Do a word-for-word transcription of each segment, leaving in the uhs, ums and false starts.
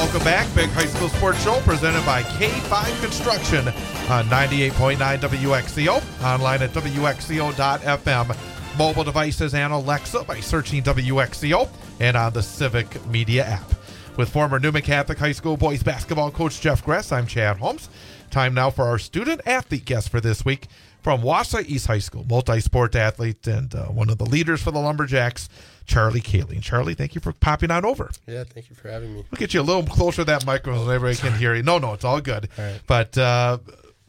Welcome back. Big High School Sports Show presented by K five Construction on ninety-eight point nine W X C O. Online at W X C O dot F M. Mobile devices and Alexa by searching W X C O and on the Civic Media app. With former Newman Catholic High School boys basketball coach Jeff Gress, I'm Chad Holmes. Time now for our student-athlete guest for this week. From Wausau East High School, multi-sport athlete and uh, one of the leaders for the Lumberjacks, Charlie Kaling. Charlie, thank you for popping on over. Yeah, thank you for having me. We'll get you a little closer to that microphone so everybody can hear you. No, no, it's all good. All right. But uh,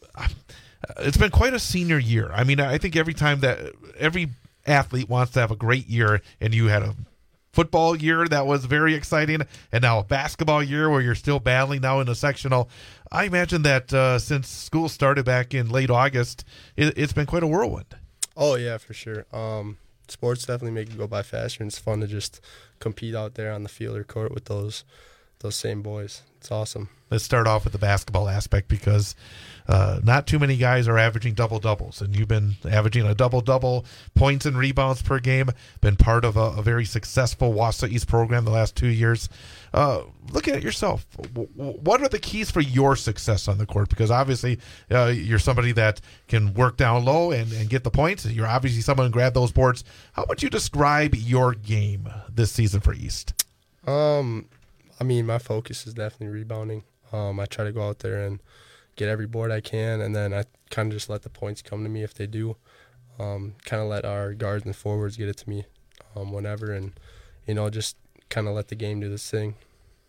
it's been quite a senior year. I mean, I think every time that every athlete wants to have a great year, and you had a football year that was very exciting, and now a basketball year where you're still battling now in a sectional. I imagine that uh, since school started back in late August, it, it's been quite a whirlwind. Oh, yeah, for sure. Um, sports definitely make you go by faster, and it's fun to just compete out there on the field or court with those those same boys. It's awesome. Let's start off with the basketball aspect because uh, not too many guys are averaging double-doubles, and you've been averaging a double-double, points and rebounds per game, been part of a, a very successful Wausau East program the last two years. Uh, looking at yourself, w- w- what are the keys for your success on the court? Because obviously uh, you're somebody that can work down low and, and get the points. You're obviously someone who can grab those boards. How would you describe your game this season for East? Um, I mean, my focus is definitely rebounding. Um, I try to go out there and get every board I can, and then I kind of just let the points come to me if they do. Um, kind of let our guards and forwards get it to me um, whenever, and, you know, just kind of let the game do this thing.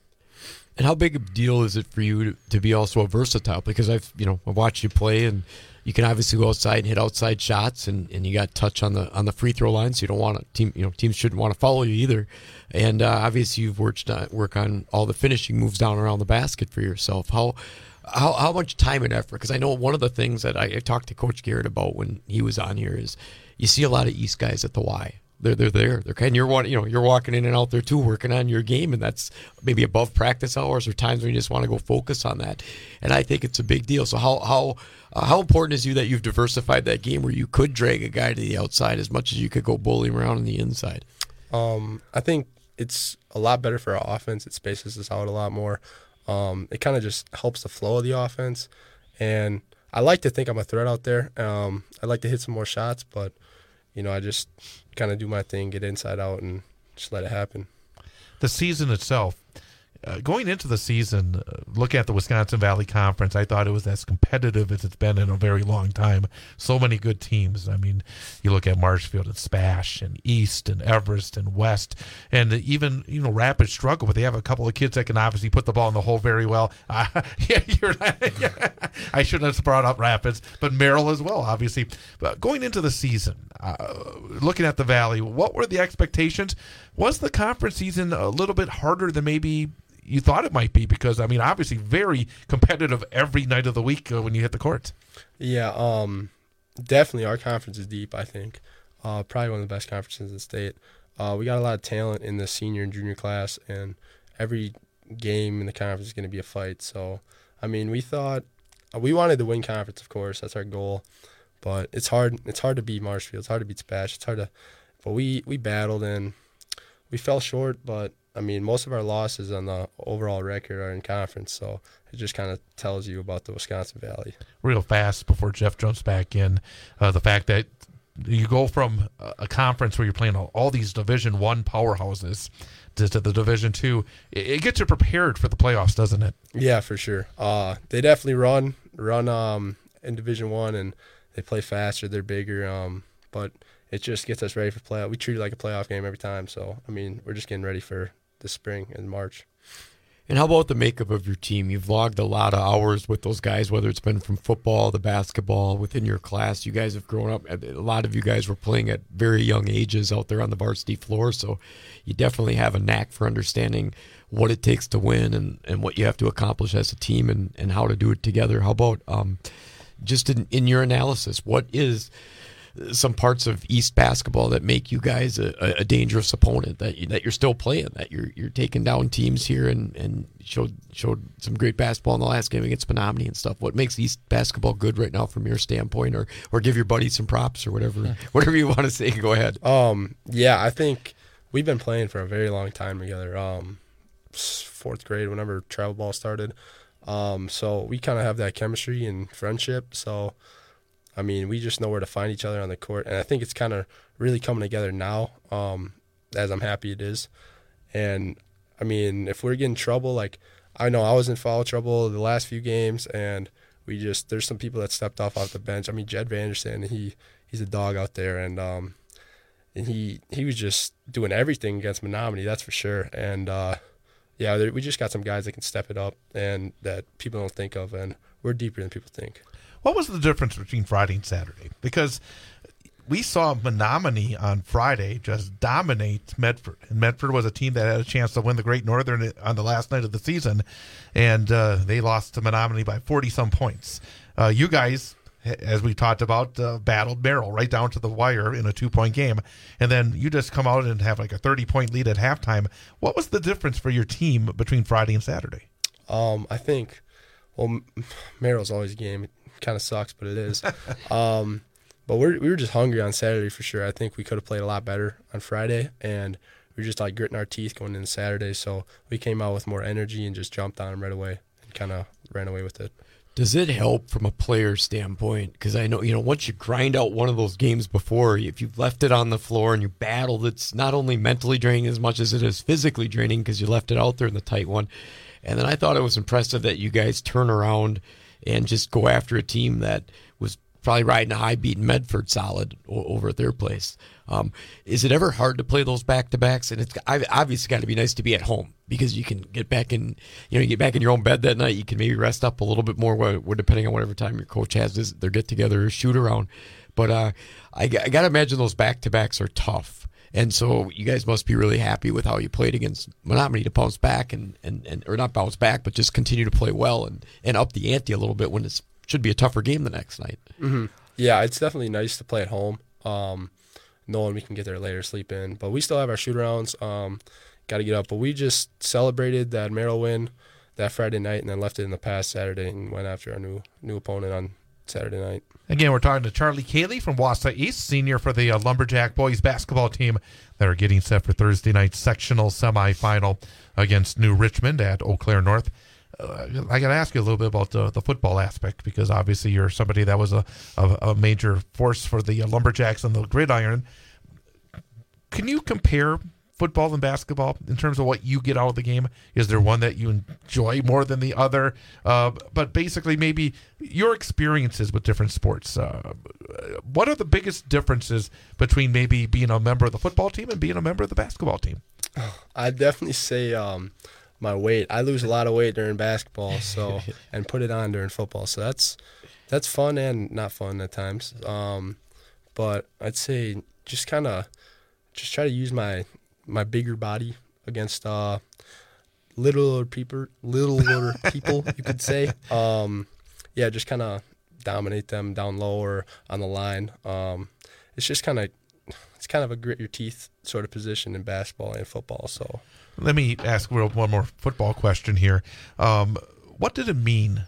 And how big a deal is it for you to, to be also a versatile? Because I've, you know, I've watched you play, and you can obviously go outside and hit outside shots, and, and you got touch on the on the free throw line, so you don't want to team, you know, teams shouldn't want to follow you either. And uh, obviously you've worked on, work on all the finishing moves down around the basket for yourself. How how how much time and effort? Because I know one of the things that I, I talked to Coach Garrett about when he was on here is you see a lot of East guys at the Y. They're they're there. They're kind. You're one. You know, you're walking in and out there too, working on your game, and that's maybe above practice hours or times when you just want to go focus on that. And I think it's a big deal. So how how uh, how important is you that you've diversified that game where you could drag a guy to the outside as much as you could go bullying around on the inside? Um, I think it's a lot better for our offense. It spaces us out a lot more. Um, it kind of just helps the flow of the offense, and I like to think I'm a threat out there. Um, I like to hit some more shots, but you know, I just kind of do my thing, get inside out, and just let it happen. The season itself, uh, going into the season, uh, looking at the Wisconsin Valley Conference, I thought it was as competitive as it's been in a very long time. So many good teams. I mean, you look at Marshfield and Spash and East and Everest and West, and even, you know, Rapids struggle, but they have a couple of kids that can obviously put the ball in the hole very well. Uh, yeah, you're not, yeah, I shouldn't have brought up Rapids, but Merrill as well, obviously. But going into the season, uh, looking at the Valley, what were the expectations? Was the conference season a little bit harder than maybe you thought it might be? Because, I mean, obviously very competitive every night of the week uh, when you hit the courts. Yeah, um, definitely our conference is deep, I think. Uh, probably one of the best conferences in the state. Uh, we got a lot of talent in the senior and junior class, and every game in the conference is going to be a fight. So, I mean, we thought uh, we wanted to win conference, of course. That's our goal. But it's hard. It's hard to beat Marshfield. It's hard to beat Spash. It's hard to, but we we battled and we fell short. But I mean, most of our losses on the overall record are in conference, so it just kind of tells you about the Wisconsin Valley. Real fast before Jeff jumps back in, uh, the fact that you go from a conference where you're playing all, all these Division One powerhouses to, to the Division Two, it, it gets you prepared for the playoffs, doesn't it? Yeah, for sure. Uh, they definitely run run um in Division One and. They play faster, they're bigger, um, but it just gets us ready for playoff. We treat it like a playoff game every time. So, I mean, we're just getting ready for the spring and March. And how about the makeup of your team? You've logged a lot of hours with those guys, whether it's been from football to basketball within your class. You guys have grown up. A lot of you guys were playing at very young ages out there on the varsity floor, so you definitely have a knack for understanding what it takes to win and, and what you have to accomplish as a team and, and how to do it together. How about um, – just in, in your analysis, what is some parts of East basketball that make you guys a, a dangerous opponent that you, that you're still playing, that you're you're taking down teams here and, and showed showed some great basketball in the last game against Menominee and stuff? What makes East basketball good right now from your standpoint, or or give your buddies some props or whatever whatever you want to say? Go ahead. Um, yeah, I think we've been playing for a very long time together. Um, fourth grade, whenever travel ball started. Um, so we kind of have that chemistry and friendship. So, I mean, we just know where to find each other on the court. And I think it's kind of really coming together now, um, as I'm happy it is. And, I mean, if we're getting trouble, like, I know I was in foul trouble the last few games, and we just – there's some people that stepped off off the bench. I mean, Jed Vanderson, he he's a dog out there, and um, and he he was just doing everything against Menominee, that's for sure. And, uh, yeah, there, we just got some guys that can step it up and that people don't think of, and we're deeper than people think. What was the difference between Friday and Saturday? Because we saw Menominee on Friday just dominate Medford. And Medford was a team that had a chance to win the Great Northern on the last night of the season, and uh, they lost to Menominee by forty-some points. Uh, you guys, as we talked about, uh, battled Merrill right down to the wire in a two-point game. And then you just come out and have like a thirty-point lead at halftime. What was the difference for your team between Friday and Saturday? Um, I think, well, Merrill's always a game. It kind of sucks, but it is. um, but we're, we were just hungry on Saturday for sure. I think we could have played a lot better on Friday, and we were just like gritting our teeth going into Saturday. So we came out with more energy and just jumped on them right away and kind of ran away with it. Does it help from a player standpoint? Because I know, you know, once you grind out one of those games before, if you've left it on the floor and you battled, it's not only mentally draining as much as it is physically draining because you left it out there in the tight one. And then I thought it was impressive that you guys turn around and just go after a team that was probably riding a high, beating Medford solid o- over at their place. Um, is it ever hard to play those back-to-backs? And it's obviously got to be nice to be at home because you can get back in, you know, you get back in your own bed that night. You can maybe rest up a little bit more, where, where depending on whatever time your coach has this, their get-together or shoot-around. But uh, I, I got to imagine those back-to-backs are tough. And so you guys must be really happy with how you played against Menominee to bounce back and, and, and or not bounce back, but just continue to play well and, and up the ante a little bit when it should be a tougher game the next night. Mm-hmm. Yeah, it's definitely nice to play at home, um, knowing we can get there later, sleep in. But we still have our shoot-arounds, um, got to get up. But we just celebrated that Merrill win that Friday night and then left it in the past Saturday and went after our new new opponent on Saturday night. Again, we're talking to Charlie Cayley from Wausau East, senior for the uh, Lumberjack boys basketball team that are getting set for Thursday night's sectional semifinal against New Richmond at Eau Claire North. Uh, I got to ask you a little bit about the, the football aspect because obviously you're somebody that was a, a, a major force for the uh, Lumberjacks on the gridiron. Can you compare football and basketball in terms of what you get out of the game? Is there one that you enjoy more than the other? Uh, but basically maybe your experiences with different sports. Uh, what are the biggest differences between maybe being a member of the football team and being a member of the basketball team? I'd definitely say um, my weight. I lose a lot of weight during basketball, so and put it on during football. So that's that's fun and not fun at times. Um, but I'd say just kind of just try to use my my bigger body against uh, littler people, littler people, you could say. Um, yeah, just kind of dominate them down low or on the line. Um, it's just kind of it's kind of a grit your teeth sort of position in basketball and football. So let me ask one more football question here. Um, what did it mean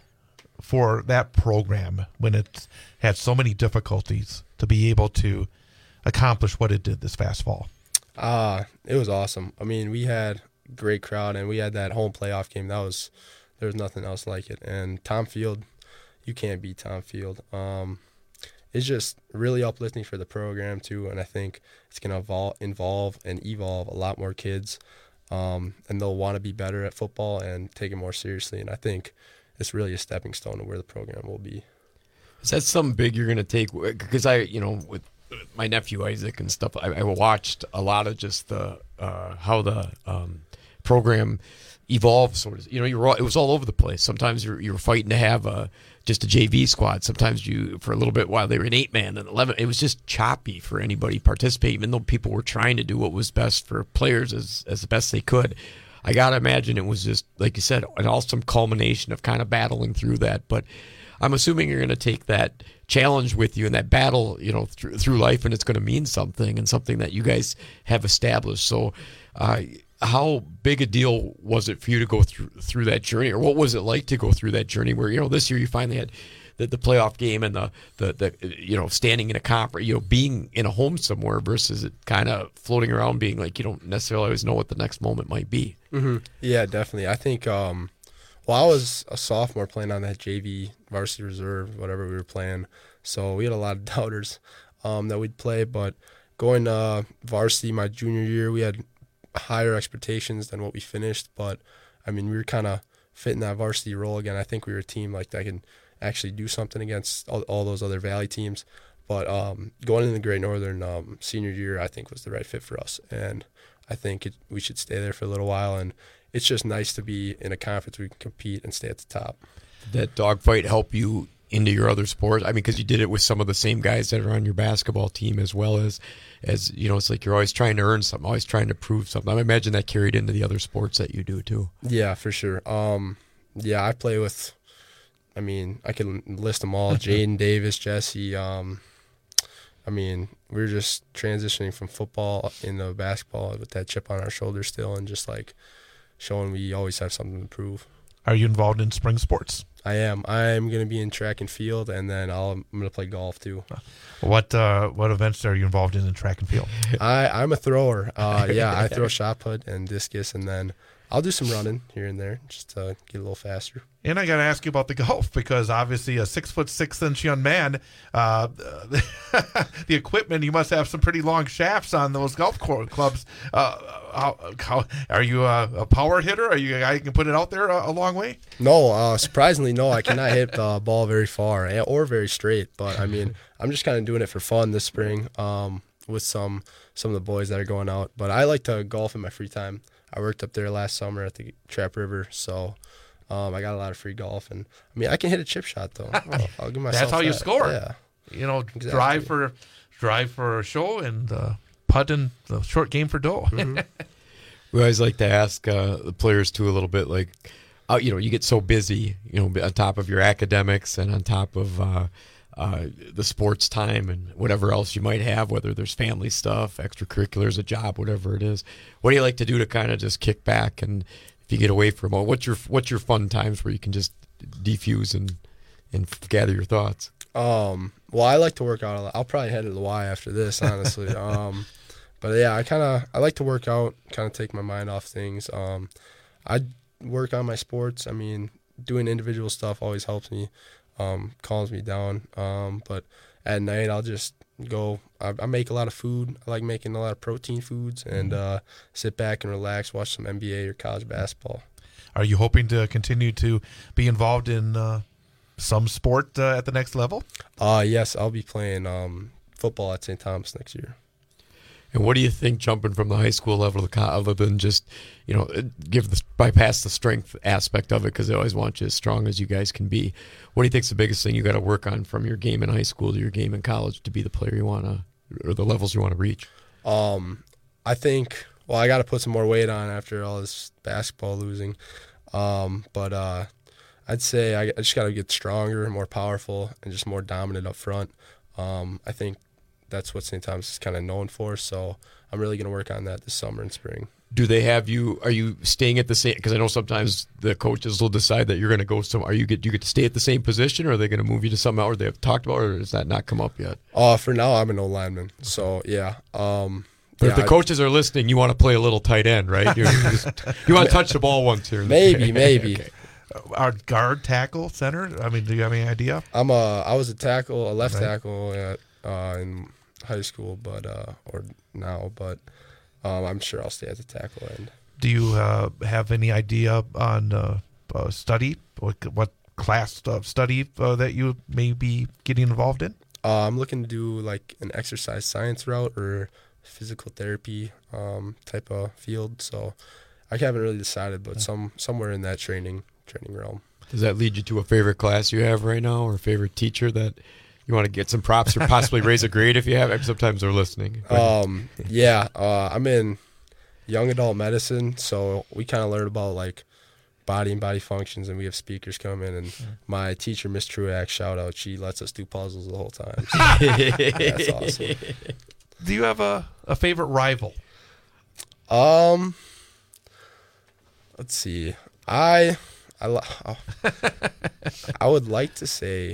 for that program when it had so many difficulties to be able to accomplish what it did this past fall? Uh, it was awesome. I mean, we had a great crowd, and we had that home playoff game. That was there was nothing else like it. And Tom Field, you can't beat Tom Field. Um, it's just really uplifting for the program too, and I think it's gonna evol- involve and evolve a lot more kids, um, and they'll want to be better at football and take it more seriously. And I think it's really a stepping stone to where the program will be. Is that something big you're gonna take? Because I, you know, with my nephew Isaac and stuff, I, I watched a lot of just the uh, how the um, program evolved. Sort of, you know, you were all, it was all over the place. Sometimes you were, you were fighting to have a, just a J V squad. Sometimes you, for a little bit while they were an eight man and eleven, it was just choppy for anybody participating. Even though people were trying to do what was best for players as as the best they could. I gotta imagine it was just like you said, an awesome culmination of kind of battling through that, but. I'm assuming you're going to take that challenge with you and that battle, you know, through, through life, and it's going to mean something and something that you guys have established. So, uh, how big a deal was it for you to go through through that journey, or what was it like to go through that journey? Where you know this year you finally had the, the playoff game and the, the the you know standing in a conference, you know, being in a home somewhere versus it kind of floating around, being like you don't necessarily always know what the next moment might be. Mm-hmm. Yeah, definitely. I think. Um, well, I was a sophomore playing on that J V varsity reserve, whatever we were playing, so we had a lot of doubters um, that we'd play. But going to varsity my junior year, we had higher expectations than what we finished. But I mean, we were kind of fitting that varsity role again. I think we were a team like that can actually do something against all, all those other Valley teams. But um, going into the Great Northern um, senior year, I think was the right fit for us, and I think it, we should stay there for a little while. And it's just nice to be in a conference where we can compete and stay at the top. Did that dogfight help you into your other sports? I mean, because you did it with some of the same guys that are on your basketball team, as well as, as you know, it's like you're always trying to earn something, always trying to prove something. I imagine that carried into the other sports that you do too. Yeah, for sure. Um, yeah, I play with, I mean, I can list them all. Jaden Davis, Jesse. Um, I mean, we were just transitioning from football into basketball with that chip on our shoulder still, and just like showing we always have something to prove. Are you involved in spring sports? I am. I'm going to be in track and field, and then I'll, I'm going to play golf too. What uh, what events are you involved in in track and field? I, I'm a thrower. Uh, yeah, I throw shot put and discus, and then I'll do some running here and there just to get a little faster. And I got to ask you about the golf, because obviously a six foot six inch young man, uh, the equipment, you must have some pretty long shafts on those golf clubs. Uh, how, how, are you a, a power hitter? Are you a guy who can put it out there a, a long way? No, uh, surprisingly, no. I cannot hit the ball very far or very straight. But I mean, I'm just kind of doing it for fun this spring um, with some some of the boys that are going out. But I like to golf in my free time. I worked up there last summer at the Trap River, so um, I got a lot of free golf. And I mean, I can hit a chip shot though. I'll, I'll give myself That's how that. you score. Yeah, you know, exactly. drive for drive for a show and uh, putt in the short game for dough. Mm-hmm. We always like to ask uh, the players too a little bit, like, uh, you know, you get so busy, you know, on top of your academics and on top of uh, uh, the sports time and whatever else you might have, whether there's family stuff, extracurriculars, a job, whatever it is. What do you like to do to kind of just kick back and if you get away from it? What's your what's your fun times where you can just defuse and and gather your thoughts? Um, well, I like to work out a lot. I'll probably head to the Y after this, honestly. um, but yeah, I kind of I like to work out, kind of take my mind off things. Um, I work on my sports. I mean, doing individual stuff always helps me, um, calms me down. Um, but at night, I'll just go. I, I make a lot of food. I like making a lot of protein foods and uh, sit back and relax, watch some N B A or college basketball. Are you hoping to continue to be involved in uh, some sport uh, at the next level? Uh, yes, I'll be playing um, football at Saint Thomas next year. And what do you think jumping from the high school level to college, other than just, you know, give the bypass the strength aspect of it, because they always want you as strong as you guys can be. What do you think is the biggest thing you got to work on from your game in high school to your game in college to be the player you want to, or the levels you want to reach? Um, I think, well, I got to put some more weight on after all this basketball losing. Um, but uh, I'd say I, I just got to get stronger, more powerful, and just more dominant up front. Um, I think that's what Saint Thomas is kind of known for, so I'm really going to work on that this summer and spring. Do they have you, are you staying at the same, because I know sometimes the coaches will decide that you're going to go some, are you get, do you get to stay at the same position, or are they going to move you to something else, or they have talked about it, or does that not come up yet? Uh, for now, I'm an O-lineman, so yeah. Um, But yeah, if the I, coaches are listening, you want to play a little tight end, right? You, you, just, you want to touch the ball once here. and there. maybe, maybe. Okay. Our guard, tackle, center? I mean, do you have any idea? I'm a, I was a tackle, a left Right. tackle at, uh, in high school, but uh, or now, but um, I'm sure I'll stay at the tackle end. Do you uh, have any idea on uh, uh, study, what, what class of study uh, that you may be getting involved in? Uh, I'm looking to do like an exercise science route or physical therapy um, type of field. So I haven't really decided, but some somewhere in that training training realm. Does that lead you to a favorite class you have right now, or a favorite teacher that you want to get some props or possibly raise a grade if you have? Sometimes they're listening. Um, yeah, uh, I'm in young adult medicine, so we kind of learn about like body and body functions, and we have speakers come in, and my teacher, Miss Truax, shout out, she lets us do puzzles the whole time. So that's awesome. Do you have a, a favorite rival? Um, let's see. I I li- oh, I would like to say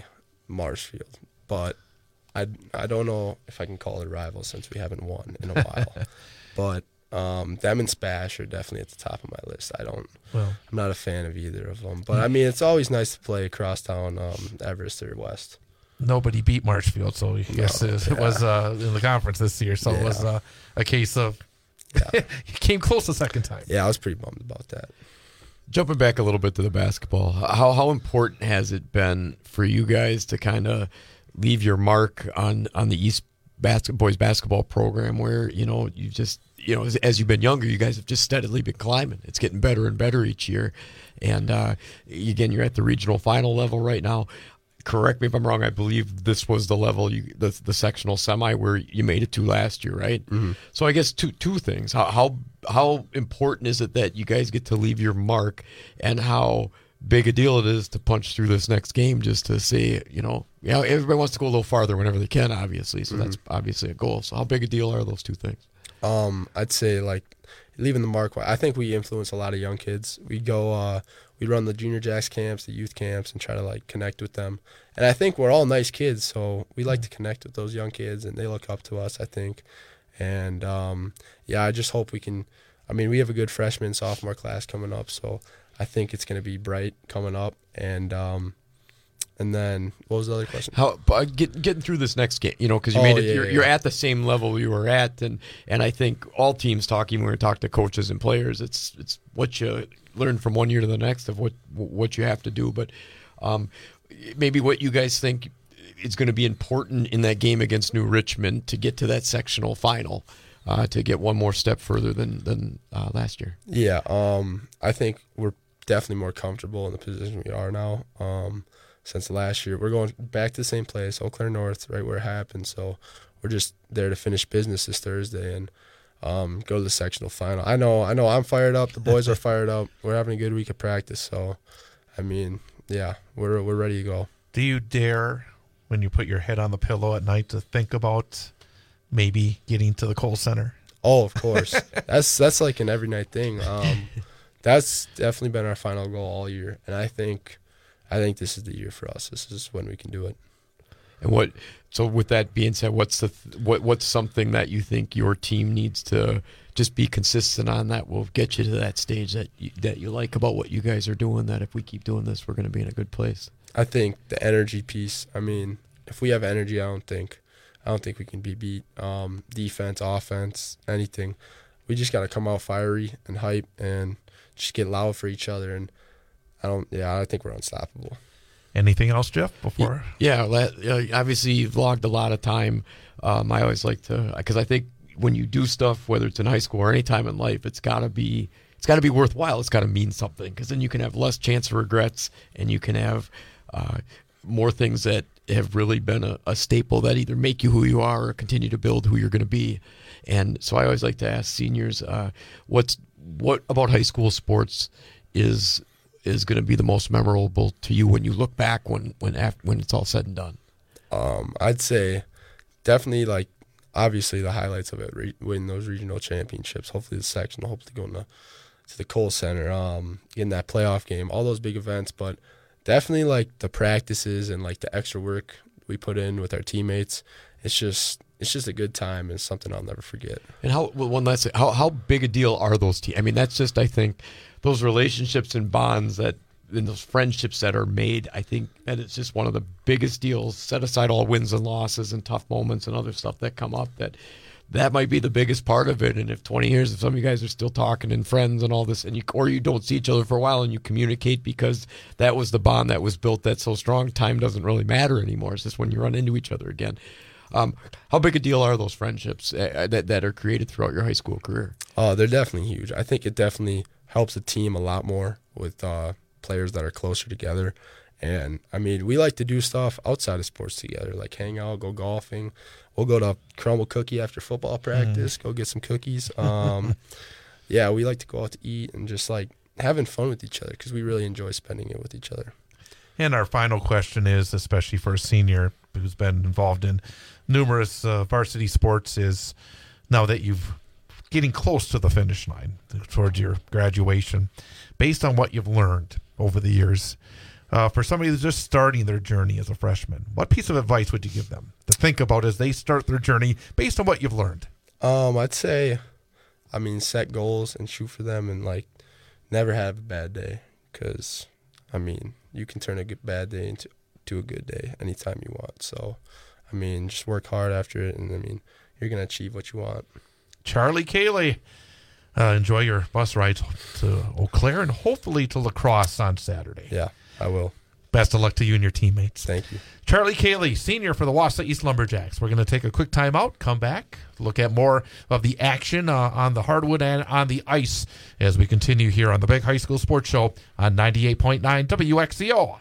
Marshfield, but I I don't know if I can call it a rival since we haven't won in a while. But um, them and Spash are definitely at the top of my list. I don't. Well, I'm not a fan of either of them, but I mean it's always nice to play across town, um, Everest or West. nobody beat Marshfield, so yes, No, it, yeah. it was uh, in the conference this year. So it was Yeah. uh, a case of Yeah. he came close the second time. Yeah, I was pretty bummed about that. Jumping back a little bit to the basketball, how how important has it been for you guys to kind of leave your mark on on the East bas- boys basketball program, where you know you just you know as, as you've been younger, you guys have just steadily been climbing. It's getting better and better each year, and uh, again, you're at the regional final level right now. Correct me if I'm wrong. I believe this was the level you the the sectional semi where you made it to last year, right? Mm-hmm. So I guess two two things. How how how important is it that you guys get to leave your mark, and how big a deal it is to punch through this next game just to say, you know, you know, everybody wants to go a little farther whenever they can, obviously. So mm-hmm. that's obviously a goal. So how big a deal are those two things? Um, I'd say like leaving the mark. I think we influence a lot of young kids. We go, uh, we run the junior jacks camps, the youth camps, and try to like connect with them. And I think we're all nice kids, so we like to connect with those young kids, and they look up to us, I think. And um, yeah, I just hope we can. I mean, we have a good freshman sophomore class coming up, so I think it's going to be bright coming up. And um, and then what was the other question? How uh, get, getting through this next game, you know, because you Oh, made it. yeah, you're, yeah, you're yeah. at the same level you were at, and and I think all teams talking when we talk to coaches and players, it's it's what you learn from one year to the next of what what you have to do. But um, maybe what you guys think is going to be important in that game against New Richmond to get to that sectional final, uh, to get one more step further than than uh, last year. Yeah, um, I think we're definitely more comfortable in the position we are now. Um, since last year, we're going back to the same place, Eau Claire North, right where it happened. So we're just there to finish business this Thursday and um, go to the sectional final. I know, I know, I'm fired up. The boys are fired up. We're having a good week of practice. So, I mean, yeah, we're we're ready to go. Do you dare, when you put your head on the pillow at night, to think about maybe getting to the Kohl Center? Oh, of course. that's that's like an every night thing. Um, that's definitely been our final goal all year, and I think, I think this is the year for us. This is when we can do it. And what? So with that being said, what's the what what's something that you think your team needs to just be consistent on that will get you to that stage that you, that you like about what you guys are doing? That if we keep doing this, we're going to be in a good place. I think the energy piece. I mean, if we have energy, I don't think, I don't think we can be beat. Um, defense, offense, anything. We just got to come out fiery and hype and just get loud for each other. And I don't. Yeah, I think we're unstoppable. Anything else, Jeff? Before Yeah, la- uh, obviously you've logged a lot of time. Um, I always like to, because I think when you do stuff, whether it's in high school or any time in life, it's got to be it's got to be worthwhile. It's got to mean something, because then you can have less chance of regrets, and you can have uh, more things that have really been a, a staple that either make you who you are or continue to build who you're going to be. And so I always like to ask seniors, uh, what's what about high school sports is is going to be the most memorable to you when you look back when when after, when it's all said and done? Um, I'd say definitely like obviously the highlights of it, re- winning those regional championships, hopefully the sectional, hopefully going to to the Kohl Center, um, getting that playoff game, all those big events, but definitely like the practices and like the extra work we put in with our teammates. It's just it's just a good time, and it's something I'll never forget. And how well, one last thing, how how big a deal are those teams? I mean, that's just I think those relationships and bonds that and those friendships that are made. I think that it's just one of the biggest deals. Set aside all wins and losses and tough moments and other stuff that come up, that that might be the biggest part of it. And if twenty years, if some of you guys are still talking and friends and all this, and you or you don't see each other for a while and you communicate because that was the bond that was built that's so strong, time doesn't really matter anymore. It's just when you run into each other again. Um, how big a deal are those friendships uh, that that are created throughout your high school career? Oh, they're definitely huge. I think it definitely helps a team a lot more with uh, players that are closer together. And, I mean, we like to do stuff outside of sports together, like hang out, go golfing. We'll go to Crumble Cookie after football practice, mm. go get some cookies. Um, yeah, we like to go out to eat and just, like, having fun with each other because we really enjoy spending it with each other. And our final question is, especially for a senior who's been involved in numerous uh, varsity sports, is now that you've getting close to the finish line towards your graduation, based on what you've learned over the years, uh, for somebody who's just starting their journey as a freshman, what piece of advice would you give them to think about as they start their journey based on what you've learned? Um, I'd say, I mean, set goals and shoot for them, and like never have a bad day, because I mean, you can turn a good bad day into to a good day anytime you want. So, I mean, just work hard after it, and I mean, you're gonna achieve what you want. Charlie Cayley, uh, enjoy your bus ride to Eau Claire and hopefully to La Crosse on Saturday. Yeah, I will. Best of luck to you and your teammates. Thank you. Charlie Cayley, senior for the Wausau East Lumberjacks. We're going to take a quick time out, come back, look at more of the action uh, on the hardwood and on the ice as we continue here on the Big High School Sports Show on ninety-eight point nine W X C O.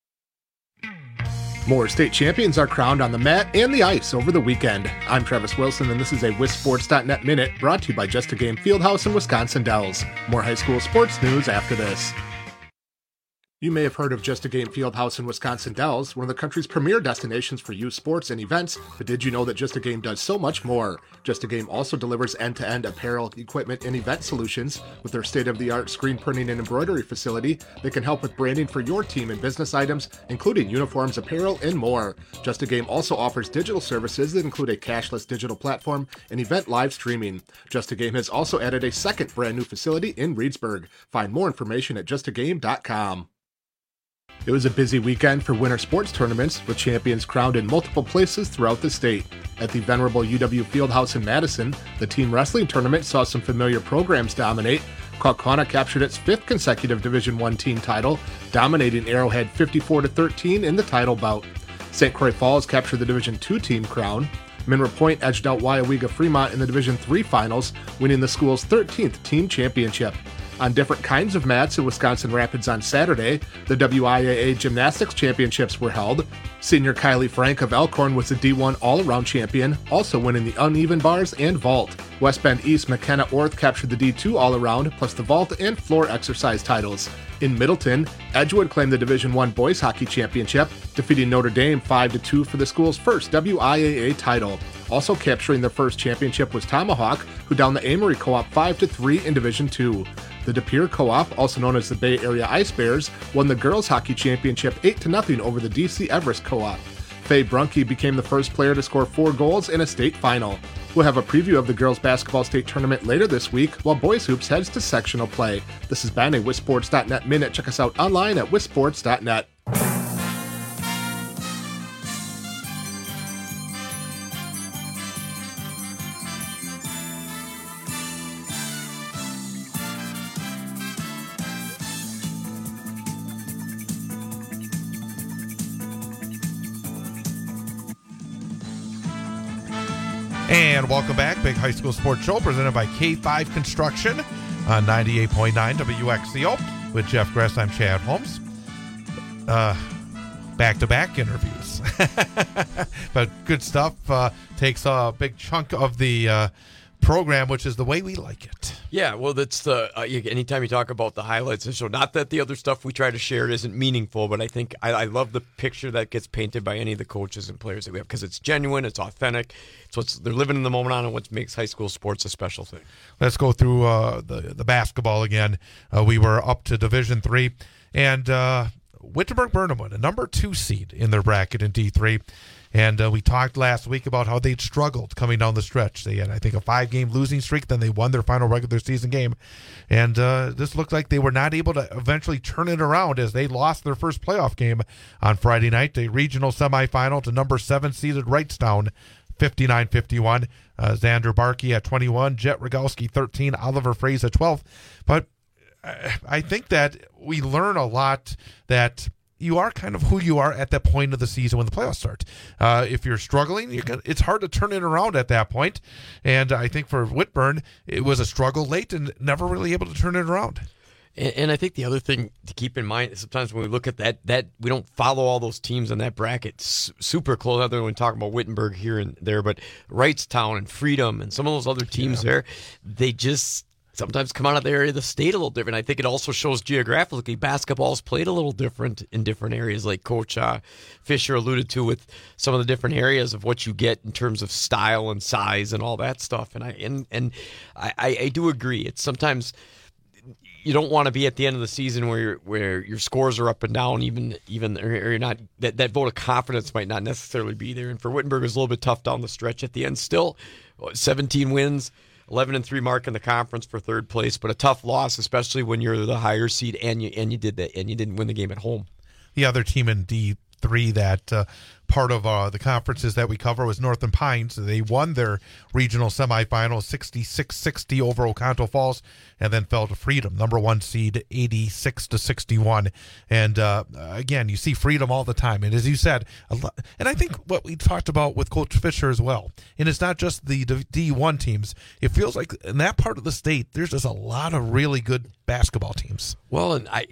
More state champions are crowned on the mat and the ice over the weekend. I'm Travis Wilson, and this is a Wisports dot net Minute brought to you by Just a Game Fieldhouse and Wisconsin Dells. More high school sports news after this. You may have heard of Just a Game Fieldhouse in Wisconsin Dells, one of the country's premier destinations for youth sports and events, but did you know that Just a Game does so much more? Just a Game also delivers end-to-end apparel, equipment, and event solutions. With their state-of-the-art screen printing and embroidery facility, they can help with branding for your team and business items, including uniforms, apparel, and more. Just a Game also offers digital services that include a cashless digital platform and event live streaming. Just a Game has also added a second brand new facility in Reedsburg. Find more information at just a game dot com. It was a busy weekend for winter sports tournaments, with champions crowned in multiple places throughout the state. At the venerable U W Fieldhouse in Madison, the team wrestling tournament saw some familiar programs dominate. Kaukauna captured its fifth consecutive Division I team title, dominating Arrowhead fifty-four to thirteen in the title bout. Saint Croix Falls captured the Division two team crown. Mineral Point edged out Waiawega Fremont in the Division three finals, winning the school's thirteenth team championship. On different kinds of mats in Wisconsin Rapids on Saturday, the W I A A Gymnastics Championships were held. Senior Kylie Frank of Elkhorn was the D one all-around champion, also winning the uneven bars and vault. West Bend East McKenna Orth captured the D two all-around, plus the vault and floor exercise titles. In Middleton, Edgewood claimed the Division I boys hockey championship, defeating Notre Dame five to two for the school's first W I A A title. Also capturing their first championship was Tomahawk, who downed the Amory Co-op five to three in Division two. The De Pere Co-op, also known as the Bay Area Ice Bears, won the girls hockey championship eight to nothing over the D C Everest Co-op. Faye Brunke became the first player to score four goals in a state final. We'll have a preview of the girls basketball state tournament later this week, while boys hoops heads to sectional play. This has been a Wisports dot net Minute. Check us out online at Wisports dot net. And welcome back. Big High School Sports Show presented by K five Construction on ninety-eight point nine W X C O with Jeff Gress. I'm Chad Holmes. Uh, back-to-back interviews. But good stuff. Uh, takes a big chunk of the uh, program, which is the way we like it. Yeah, well, that's the uh, you, anytime you talk about the highlights of the show, not that the other stuff we try to share isn't meaningful, but I think I, I love the picture that gets painted by any of the coaches and players that we have, because it's genuine, it's authentic, it's what's they're living in the moment on, and what makes high school sports a special thing. Let's go through uh, the the basketball again. Uh, we were up to Division three, and uh, Wittenberg-Burnhamwood, a number two seed in their bracket in D three. And uh, we talked last week about how they'd struggled coming down the stretch. They had, I think, a five-game losing streak. Then they won their final regular season game. And uh, this looked like they were not able to eventually turn it around as they lost their first playoff game on Friday night, a regional semifinal to number seven seeded Wrightstown, fifty-nine fifty-one. Uh, Xander Barkey at twenty-one, Jet Rogalski thirteen, Oliver Fraze at twelve. But I think that we learn a lot that you are kind of who you are at that point of the season when the playoffs start. Uh, if you're struggling, you're gonna, it's hard to turn it around at that point. And I think for Whitburn, it was a struggle late and never really able to turn it around. And, and I think the other thing to keep in mind is sometimes when we look at that, that we don't follow all those teams in that bracket s- super close, other than we talk about Wittenberg here and there, but Wrightstown and Freedom and some of those other teams yeah. there, they just sometimes come out of the area of the state a little different. I think it also shows geographically basketball's played a little different in different areas, like Coach uh, Fisher alluded to, with some of the different areas of what you get in terms of style and size and all that stuff. And I and and I, I do agree. It's sometimes you don't want to be at the end of the season where you're, where your scores are up and down, even even or you're not that, that vote of confidence might not necessarily be there. And for Wittenberg, it was a little bit tough down the stretch at the end. Still, seventeen wins, eleven and three mark in the conference for third place, but a tough loss, especially when you're the higher seed and you and you did that and you didn't win the game at home. The other team in D three that uh, part of uh, the conferences that we cover was Northern Pines. They won their regional semifinal sixty-six sixty over Oconto Falls and then fell to Freedom, number one seed, eighty-six to sixty-one. And uh, again, you see Freedom all the time. And as you said, a lot, and I think what we talked about with Coach Fisher as well, and it's not just the D one teams. It feels like in that part of the state, there's just a lot of really good basketball teams. Well, and I,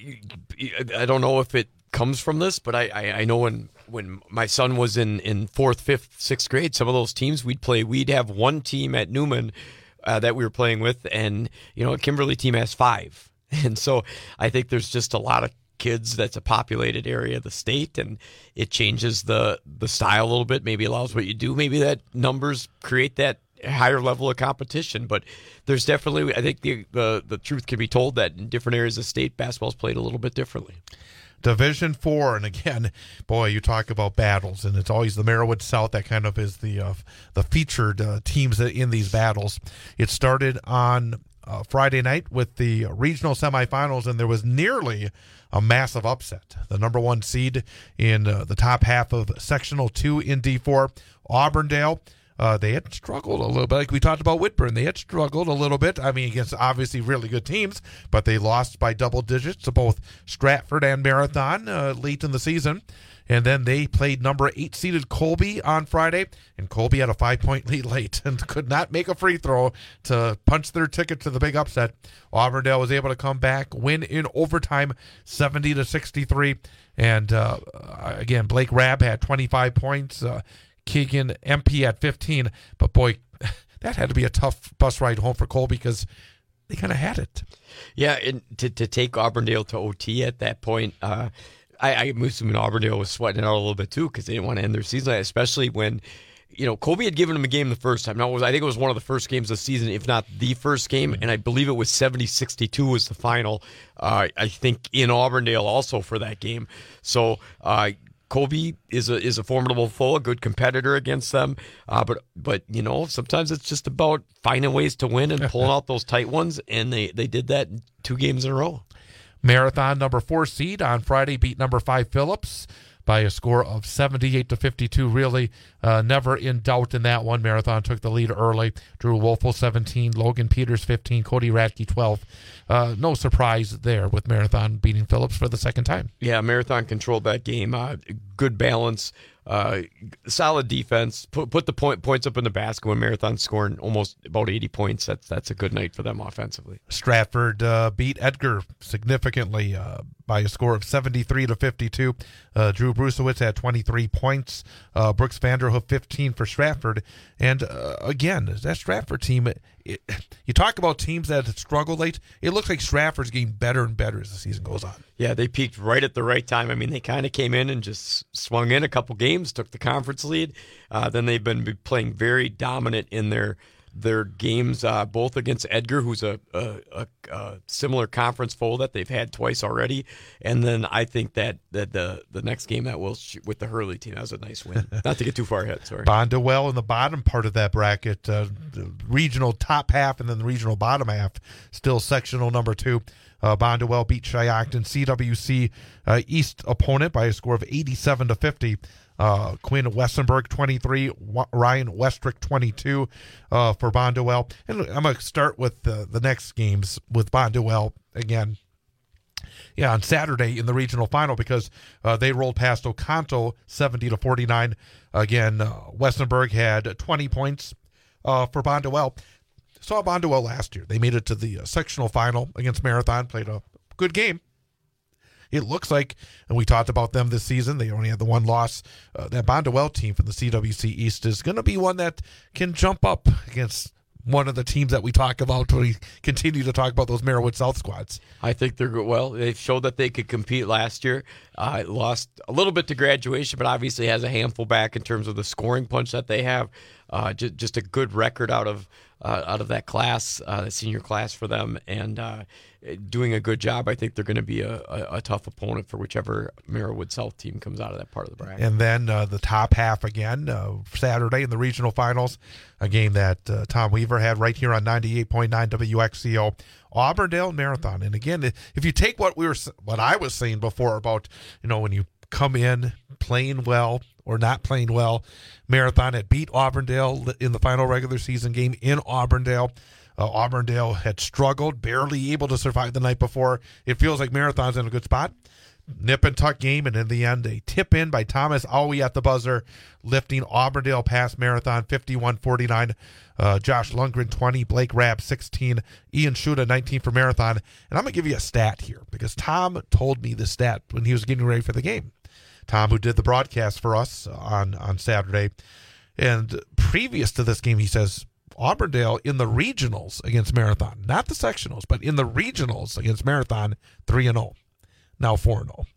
I don't know if it comes from this, but I, I, I know when when my son was in, in fourth, fifth, sixth grade, some of those teams we'd play, we'd have one team at Newman uh, that we were playing with, and you know, a Kimberly team has five. And so I think there's just a lot of kids. That's a populated area of the state, and it changes the the style a little bit, maybe allows what you do, maybe that numbers create that higher level of competition. But there's definitely, I think the, the, the truth can be told that in different areas of the state, basketball's played a little bit differently. Division Four, and again, boy, you talk about battles, and it's always the Merriwood South that kind of is the uh, the featured uh, teams in these battles. It started on uh, Friday night with the regional semifinals, and there was nearly a massive upset. The number one seed in uh, the top half of Sectional Two in D four, Auburndale. Uh, they had struggled a little bit, like we talked about Whitburn. They had struggled a little bit. I mean, against obviously really good teams, but they lost by double digits to both Stratford and Marathon uh, late in the season. And then they played number eight seeded Colby on Friday, and Colby had a five-point lead late and could not make a free throw to punch their ticket to the big upset. Auburndale was able to come back, win in overtime, seventy to sixty-three. And uh, again, Blake Rabb had twenty-five points. Uh, Keegan M P at fifteen, but boy, that had to be a tough bus ride home for Colby because they kind of had it. Yeah, and to to take Auburndale to O T at that point, uh, I, I assuming Auburndale was sweating it out a little bit too because they didn't want to end their season, especially when, you know, Colby had given them a game the first time. Now, it was, I think it was one of the first games of the season, if not the first game, and I believe it was seventy sixty-two was the final, uh, I think, in Auburndale also for that game. So, uh Colby is a is a formidable foe, a good competitor against them, uh, but but you know sometimes it's just about finding ways to win and pulling out those tight ones, and they, they did that in two games in a row. Marathon, number four seed on Friday, beat number five Phillips by a score of seventy-eight to fifty-two. Really uh, never in doubt in that one. Marathon took the lead early. Drew Wolfel seventeen, Logan Peters fifteen, Cody Radke twelve. Uh, no surprise there with Marathon beating Phillips for the second time. Yeah, Marathon controlled that game. Uh, good balance, uh, solid defense. Put put the point points up in the basket when Marathon scoring almost about eighty points. That's that's a good night for them offensively. Stratford uh, beat Edgar significantly uh, by a score of seventy-three to fifty-two. Uh, Drew Brusewitz had twenty-three points. Uh, Brooks Vanderhoof fifteen for Stratford. And uh, again, that Stratford team, it, it, you talk about teams that struggle late. It looks like Stratford's getting better and better as the season goes on. Yeah, they peaked right at the right time. I mean, they kind of came in and just swung in a couple games, took the conference lead. Uh, then they've been playing very dominant in their their games, uh, both against Edgar, who's a, a, a, a similar conference foe that they've had twice already, and then I think that, that the the next game that will sh- with the Hurley team, that was a nice win. Not to get too far ahead, sorry. Bondwell in the bottom part of that bracket, uh, the regional top half and then the regional bottom half, still sectional number two. Uh, Bondwell beat Shiocton, C W C uh, East opponent by a score of eighty-seven to fifty. Uh, Quinn Westenberg twenty-three, w- Ryan Westrick twenty-two uh, for Bondwell. And I'm going to start with the, the next games with Bondwell again. Yeah, on Saturday in the regional final because uh, they rolled past Oconto seventy to forty-nine. Again, uh, Westenberg had twenty points uh, for Bondwell. Saw Bondwell last year. They made it to the uh, sectional final against Marathon, played a good game. It looks like, and we talked about them this season, they only had the one loss. Uh, that Bondwell team from the C W C East is going to be one that can jump up against one of the teams that we talk about when we continue to talk about those Merriwood South squads. I think they're good. Well, they showed that they could compete last year. Uh, lost a little bit to Graduation, but obviously has a handful back in terms of the scoring punch that they have. Uh, just, just a good record out of uh, out of that class, uh, the senior class for them, and uh, doing a good job. I think they're going to be a, a, a tough opponent for whichever Marawood South team comes out of that part of the bracket. And then uh, the top half again, uh, Saturday in the regional finals, a game that uh, Tom Weaver had right here on ninety-eight point nine W X C O, Auburndale Marathon. And again, if you take what we were, what I was saying before about, you know, when you come in playing well or not playing well, Marathon had beat Auburndale in the final regular season game in Auburndale. Uh, Auburndale had struggled, barely able to survive the night before. It feels like Marathon's in a good spot. Nip and tuck game, and in the end, a tip in by Thomas Aui at the buzzer, lifting Auburndale past Marathon fifty-one forty-nine. Uh, Josh Lundgren twenty, Blake Rabb sixteen, Ian Shuda nineteen for Marathon. And I'm going to give you a stat here because Tom told me the stat when he was getting ready for the game. Tom, who did the broadcast for us on, on Saturday. And previous to this game, he says, Auburndale in the regionals against Marathon, not the sectionals, but in the regionals against Marathon, three and oh. Now four and oh.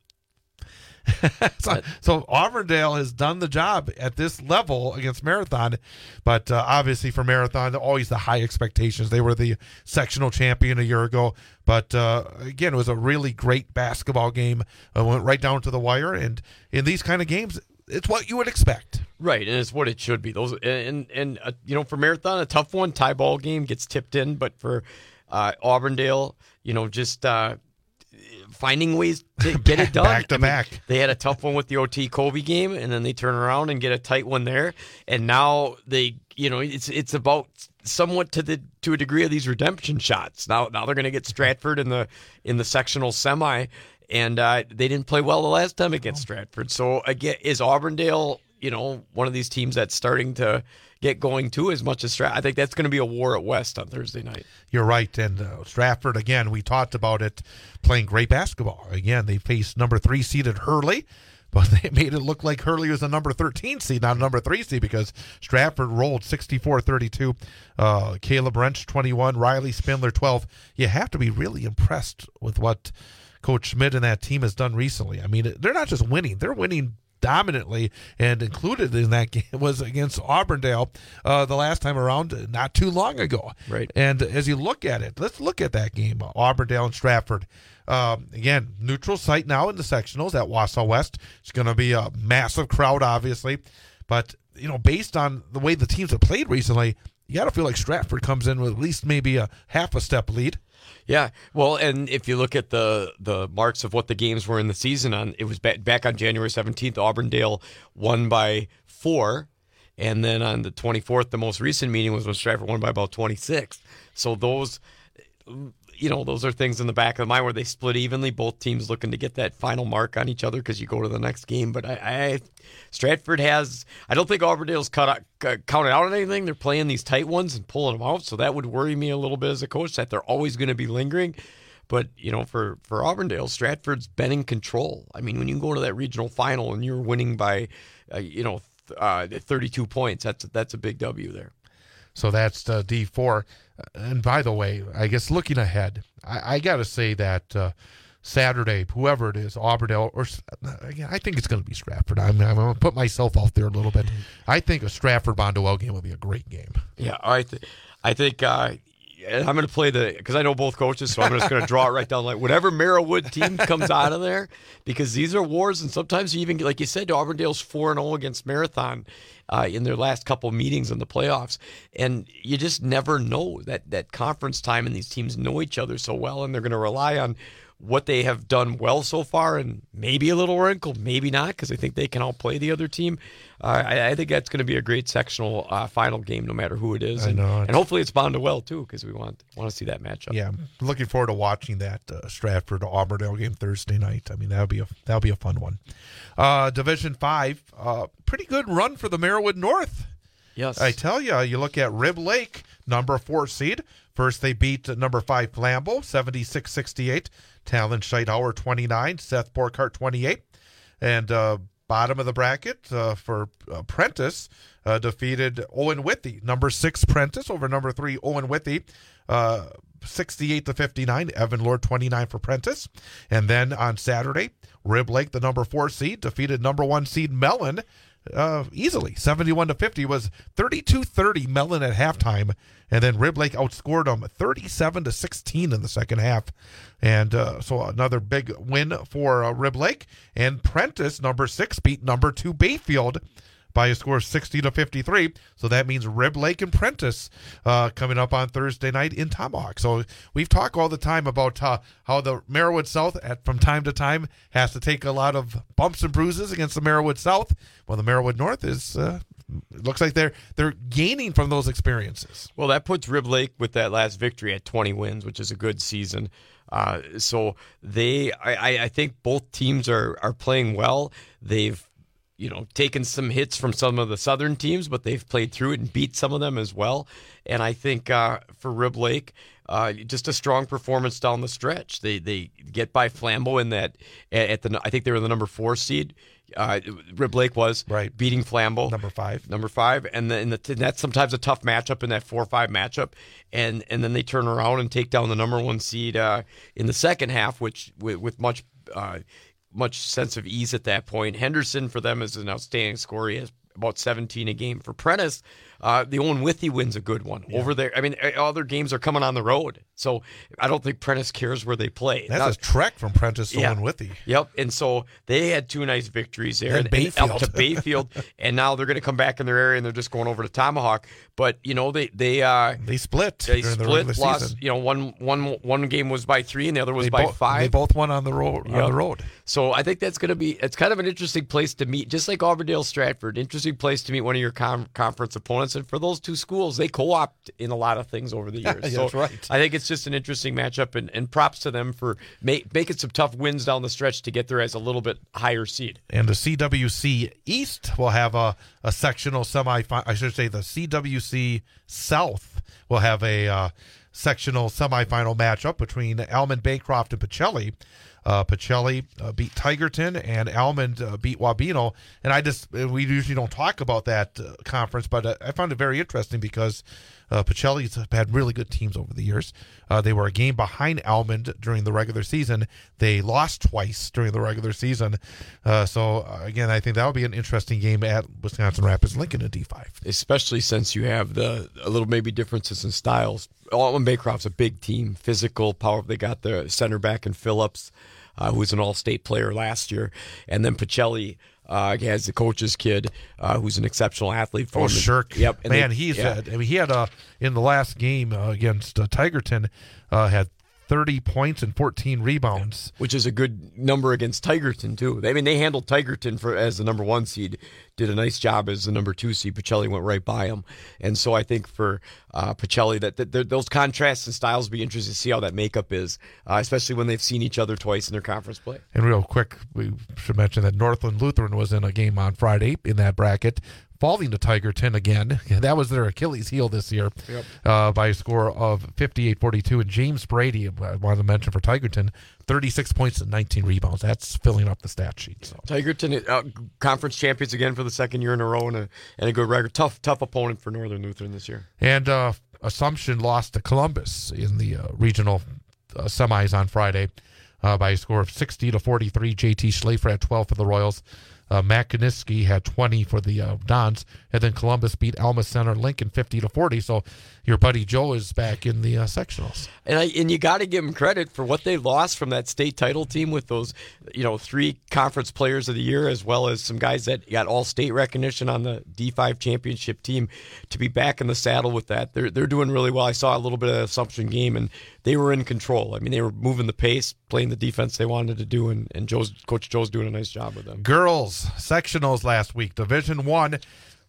so, so Auburndale has done the job at this level against Marathon, but uh, obviously for Marathon, always the high expectations. They were the sectional champion a year ago, but uh, again, it was a really great basketball game. It went right down to the wire, and in these kind of games, it's what you would expect. Right, and it's what it should be. Those and and uh, you know, for Marathon, a tough one, tie ball game gets tipped in, but for uh, Auburndale, you know, just uh, finding ways to get it done. Back to I mean, back. They had a tough one with the O T Kobe game, and then they turn around and get a tight one there, and now they, you know, it's it's about somewhat to the to a degree of these redemption shots. Now now they're going to get Stratford in the in the sectional semi. And uh, they didn't play well the last time against Stratford. So, again, is Auburndale, you know, one of these teams that's starting to get going too as much as Stratford? I think that's going to be a war at West on Thursday night. You're right. And uh, Stratford, again, we talked about it, playing great basketball. Again, they faced number three seeded Hurley, but they made it look like Hurley was a number thirteen seed, not a number three seed, because Stratford rolled sixty-four thirty-two. Uh, Caleb Wrench, twenty-one. Riley Spindler, twelve. You have to be really impressed with what Coach Schmidt and that team has done recently. I mean, they're not just winning; they're winning dominantly. And included in that game was against Auburndale uh, the last time around, not too long ago. Right. And as you look at it, let's look at that game: Auburndale and Stratford. Um, again, neutral site now in the sectionals at Wausau West. It's going to be a massive crowd, obviously, but you know, based on the way the teams have played recently, you got to feel like Stratford comes in with at least maybe a half a step lead. Yeah, well, and if you look at the the marks of what the games were in the season, on it was back, back on January seventeenth, Auburndale won by four, and then on the twenty-fourth, the most recent meeting was when Stratford won by about twenty-six. So those, you know, those are things in the back of the mind where they split evenly, both teams looking to get that final mark on each other because you go to the next game. But I, I Stratford has, I don't think Auburndale's cut out, uh, counted out on anything. They're playing these tight ones and pulling them out, so that would worry me a little bit as a coach, that they're always going to be lingering. But, you know, for, for Auburndale, Stratford's been in control. I mean, when you go to that regional final and you're winning by, uh, you know, uh, thirty-two points, that's, that's a big W there. So that's uh, D four. And by the way, I guess looking ahead, I, I got to say that uh, Saturday, whoever it is, Auburndale, or again, I think it's going to be Stratford. I'm, I'm going to put myself out there a little bit. I think a Stratford-Bonduelle game will be a great game. Yeah, I, th- I think uh, I'm going to play the, because I know both coaches, so I'm just going to draw it right down like whatever Marawood team comes out of there, because these are wars, and sometimes you even, like you said, Auburndale's four and oh against Marathon uh, in their last couple meetings in the playoffs, and you just never know that, that conference time, and these teams know each other so well, and they're going to rely on what they have done well so far, and maybe a little wrinkle, maybe not, because I think they can outplay the other team. Uh, I, I think that's going to be a great sectional uh, final game, no matter who it is, and, I know, and hopefully it's Bonduelle too, because we want want to see that matchup. Yeah, I'm looking forward to watching that uh, Stratford Auburndale game Thursday night. I mean, that'll be a that'll be a fun one. Uh, Division Five, uh, pretty good run for the Marawood North. Yes, I tell you, you look at Rib Lake, number four seed. First, they beat number five Flambeau, seventy-six sixty-eight. Talon Scheidhauer, twenty-nine. Seth Borkart, twenty-eight. And uh, bottom of the bracket uh, for uh, Prentice, uh, defeated Owen Withy. Number six Prentice over number three Owen Withy, uh, sixty-eight to fifty-nine. Evan Lord, twenty-nine for Prentice. And then on Saturday, Rib Lake, the number four seed, defeated number one seed Mellon, uh, easily. seventy-one to fifty was thirty-two thirty Mellon at halftime, and then Rib Lake outscored them thirty-seven to sixteen in the second half. And uh, so another big win for uh, Rib Lake. And Prentice, number six, beat number two Bayfield by a score of sixty to fifty-three. So that means Rib Lake and Prentice uh, coming up on Thursday night in Tomahawk. So we've talked all the time about uh, how the Merriwood South, at, from time to time, has to take a lot of bumps and bruises against the Merriwood South. Well, the Merriwood North is... Uh, it looks like they're they're gaining from those experiences. Well, that puts Rib Lake with that last victory at twenty wins, which is a good season. Uh, so they, I, I think both teams are are playing well. They've, you know, taken some hits from some of the southern teams, but they've played through it and beat some of them as well. And I think uh, for Rib Lake, uh, just a strong performance down the stretch. They they get by Flambeau in that at the I think they were the number four seed. Uh, Rib Lake was right, beating Flambeau, number five, number five, and then the, and that's sometimes a tough matchup in that four or five matchup, and and then they turn around and take down the number one seed uh, in the second half, which with, with much uh, much sense of ease at that point. Henderson for them is an outstanding scorer. He has about seventeen a game. For Prentice, uh, the Owen Withee win's a good one yeah. over there. I mean, all their games are coming on the road, so I don't think Prentice cares where they play. That's now, a trek from Prentice to yeah, Owen Withee. Yep, and so they had two nice victories there, and, and, Bayfield. and up to Bayfield, and now they're going to come back in their area and they're just going over to Tomahawk. But you know, they they uh, they split. They during split. The lost. season. You know, one one one game was by three, and the other was they by bo- five. They both won on the road. Yep. On the road. So I think that's going to be. It's kind of an interesting place to meet, just like Auburndale Stratford. Interesting place to meet one of your com- conference opponents, and for those two schools, they co-opt in a lot of things over the years. Yeah, that's so right. I think it's just an interesting matchup, and, and props to them for make, making some tough wins down the stretch to get there as a little bit higher seed. And the C W C East will have a, a sectional semi. I should say the C W C South will have a uh, sectional semifinal matchup between Almond, Bancroft, and Pacelli. Uh, Pacelli uh, beat Tigerton, and Almond uh, beat Wabeno. And I just we usually don't talk about that uh, conference, but uh, I found it very interesting because uh, Pacelli's had really good teams over the years. Uh, they were a game behind Almond during the regular season. They lost twice during the regular season. Uh, so uh, again, I think that would be an interesting game at Wisconsin Rapids Lincoln in D five, especially since you have the a little maybe differences in styles. Almond Bancroft's a big team, physical, power. They got the center back in Phillips, Uh, who was an all-state player last year. And then Pacelli uh, has the coach's kid, uh, who's an exceptional athlete. For oh, him. Shirk. Yep. And Man, they, he's yeah. had, I mean, he had a, in the last game uh, against uh, Tigerton, uh, had thirty points and fourteen rebounds. Which is a good number against Tigerton, too. I mean, they handled Tigerton for as the number one seed, did a nice job as the number two seed. Pacelli went right by him. And so I think for uh, Pacelli, that, that, that those contrasts and styles will be interesting to see how that makeup is, uh, especially when they've seen each other twice in their conference play. And real quick, we should mention that Northland Lutheran was in a game on Friday in that bracket, falling to Tigerton again. That was their Achilles heel this year. Yep. uh, by a score of fifty-eight forty-two. And James Brady, I wanted to mention for Tigerton, thirty-six points and nineteen rebounds. That's filling up the stat sheet. So. Tigerton, uh, conference champions again for the second year in a row, and a, and a good record. Tough, tough opponent for Northern Lutheran this year. And uh, Assumption lost to Columbus in the uh, regional uh, semis on Friday uh, by a score of sixty to forty-three. J T Schlafer had twelve for the Royals. Uh, Matt Kaniski had twenty for the uh, Dons, and then Columbus beat Alma Center Lincoln fifty to forty. So your buddy Joe is back in the uh, sectionals, and I, and you got to give him credit for what they lost from that state title team with those, you know, three conference players of the year, as well as some guys that got all state recognition on the D five championship team. To be back in the saddle with that, they're they're doing really well. I saw a little bit of Assumption game, and they were in control. I mean, they were moving the pace, playing the defense they wanted to do, and and Joe's Coach Joe's doing a nice job with them. Girls sectionals last week, Division One.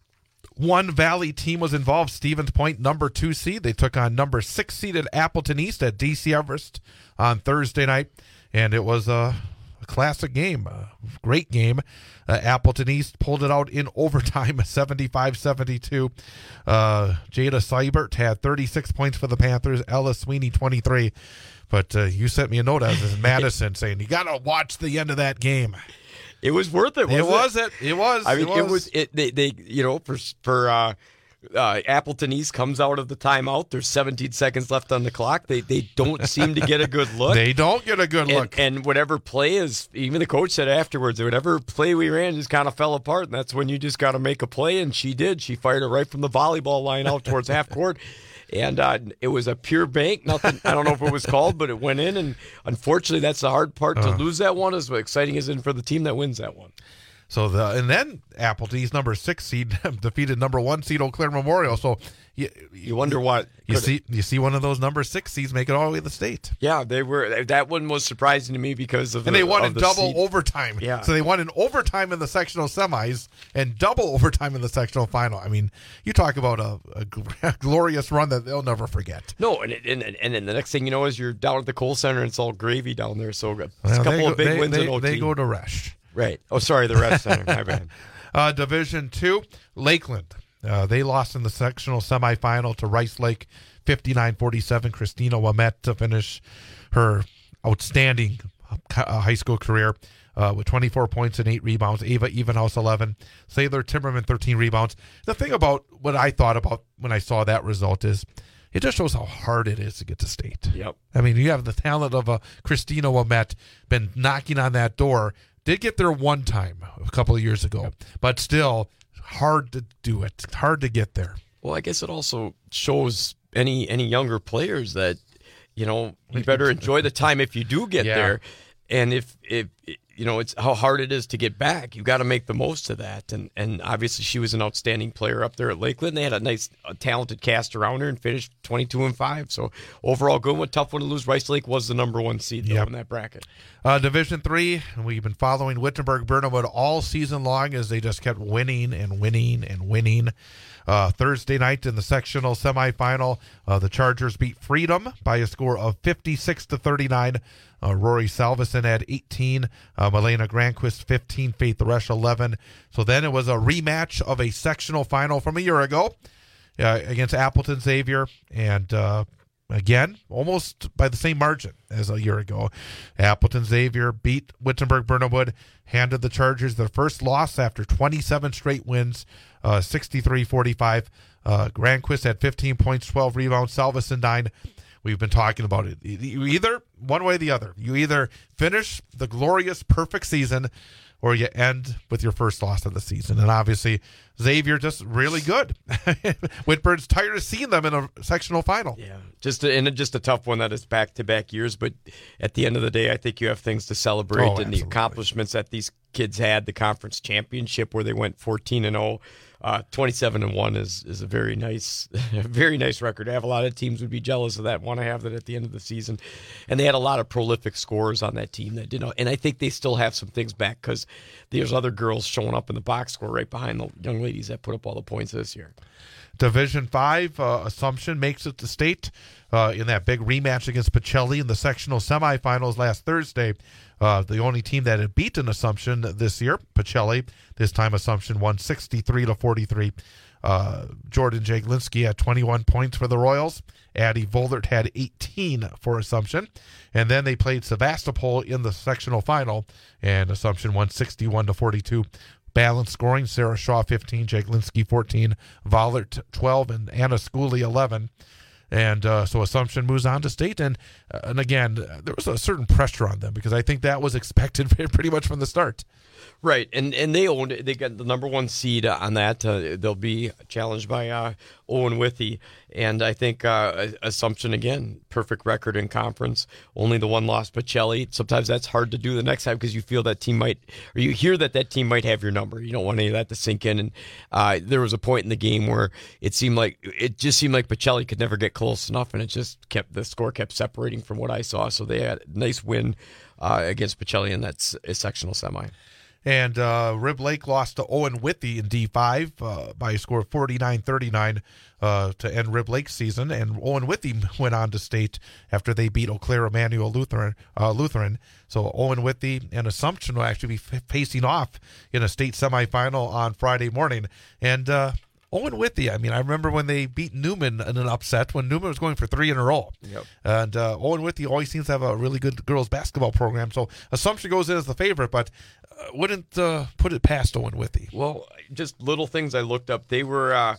One Valley team was involved. Stevens Point, number two seed. They took on number six seeded Appleton East at D C Everest on Thursday night, and it was a, a classic game, a great game. Uh, Appleton East pulled it out in overtime, seventy-five seventy-two. Uh, Jada Seibert had thirty-six points for the Panthers. Ella Sweeney, twenty-three. But uh, you sent me a note as Madison saying, you got to watch the end of that game. It was worth it. Wasn't it was it? it. It was. I mean, it was. It was it, they, they, you know, for for uh, uh, Appleton East comes out of the timeout. There's seventeen seconds left on the clock. They they don't seem to get a good look. They don't get a good and, look. And whatever play is, even the coach said afterwards, whatever play we ran just kind of fell apart. And that's when you just got to make a play. And she did. She fired it right from the volleyball line out towards half court. And uh, it was a pure bank. Nothing. I don't know if it was called, but it went in. And unfortunately, that's the hard part to Uh. lose that one. As exciting as it is for the team that wins that one. So the and then Appleton's number six seed defeated number one seed Eau Claire Memorial. So you, You wonder what you see you see one of those number six seeds make it all the way to the state, Yeah, they were. That one was surprising to me because of and the, they won of in the double seed. overtime. Yeah. So they won in overtime in the sectional semis and double overtime in the sectional final. I mean, you talk about a, a gl- glorious run that they'll never forget. No, and, and and and then the next thing you know is you're down at the Kohl Center and it's all gravy down there. So it's Well, a couple they go, of big they, wins they, in O T. they go to Resch. Right. Oh, sorry, the rest center. My bad. Uh, Division two, Lakeland. Uh, they lost in the sectional semifinal to Rice Lake, fifty-nine forty-seven. Christina Wamet to finish her outstanding uh, high school career uh, with twenty-four points and eight rebounds. Ava Evenhouse, eleven. Saylor Timmerman, thirteen rebounds. The thing about what I thought about when I saw that result is it just shows how hard it is to get to state. Yep. I mean, you have the talent of a Christina Wamet been knocking on that door. Did get there one time a couple of years ago, but still hard to do it. Hard to get there. Well, I guess it also shows any any younger players that, you know, you better enjoy the time if you do get Yeah. there. And if, if you know, it's how hard it is to get back. You got to make the most of that. And and obviously she was an outstanding player up there at Lakeland. They had a nice, a talented cast around her and finished twenty-two and five. So overall, good one. Tough one to lose. Rice Lake was the number one seed though Yep. in that bracket. Uh, Division three, we've been following Wittenberg Burnhamwood all season long as they just kept winning and winning and winning. Uh, Thursday night in the sectional semifinal, uh, the Chargers beat Freedom by a score of fifty-six to thirty-nine. Uh, Rory Salveson had eighteen, uh, Milena Granquist fifteen, Faith Resch eleven. So then it was a rematch of a sectional final from a year ago uh, against Appleton Xavier, and uh, again, almost by the same margin as a year ago. Appleton Xavier beat Wittenberg Burnhamwood, handed the Chargers their first loss after twenty-seven straight wins, uh, sixty-three forty-five. Uh, Granquist had fifteen points, twelve rebounds, Salveson nine. We've been talking about it. You either, one way or the other, you either finish the glorious, perfect season or you end with your first loss of the season. And obviously, Xavier just really good. Whitburn's tired of seeing them in a sectional final. Yeah, just a, and just a tough one that is back-to-back years. But at the end of the day, I think you have things to celebrate Oh, and the absolutely. accomplishments that these kids had. The conference championship where they went fourteen and oh, uh, twenty-seven and one is is a very nice, very nice record. I have a lot of teams would be jealous of that. Want to have that at the end of the season, and they had a lot of prolific scorers on that team that did not. And I think they still have some things back because there's other girls showing up in the box score right behind the young ladies that put up all the points this year. Division five, uh, Assumption makes it to state uh, in that big rematch against Pacelli in the sectional semifinals last Thursday. Uh, the only team that had beaten Assumption this year, Pacelli. This time Assumption won sixty-three to forty-three. Uh, Jordan Jaglinski had twenty-one points for the Royals. Addie Voldert had eighteen for Assumption. And then they played Sevastopol in the sectional final, and Assumption won sixty-one to forty-two. Balanced scoring, Sarah Shaw fifteen, Jaglinski fourteen, Vollert twelve, and Anna Schooley eleven. And uh, so Assumption moves on to state. And, uh, and again, there was a certain pressure on them because I think that was expected pretty much from the start. Right, and and they owned it. They got the number one seed on that. Uh, they'll be challenged by uh, Owen Withy, and I think uh, Assumption again, perfect record in conference. Only the one loss, Pacelli. Sometimes that's hard to do the next time because you feel that team might, or you hear that that team might have your number. You don't want any of that to sink in. And uh, there was a point in the game where it seemed like it just seemed like Pacelli could never get close enough, and it just kept the score kept separating from what I saw. So they had a nice win uh, against Pacelli in that s- sectional semi. And uh, Rib Lake lost to Owen Withy in D five uh, by a score of forty-nine thirty-nine uh, to end Rib Lake's season. And Owen Withy went on to state after they beat Eau Claire Emmanuel Lutheran. Uh, Lutheran. So Owen Withy and Assumption will actually be f- facing off in a state semifinal on Friday morning. And uh, Owen Withy, I mean, I remember when they beat Newman in an upset when Newman was going for three in a row. Yep. And uh, Owen Withy always seems to have a really good girls basketball program. So Assumption goes in as the favorite, but uh, wouldn't uh, put it past Owen Withy. Well, just little things I looked up. They were uh,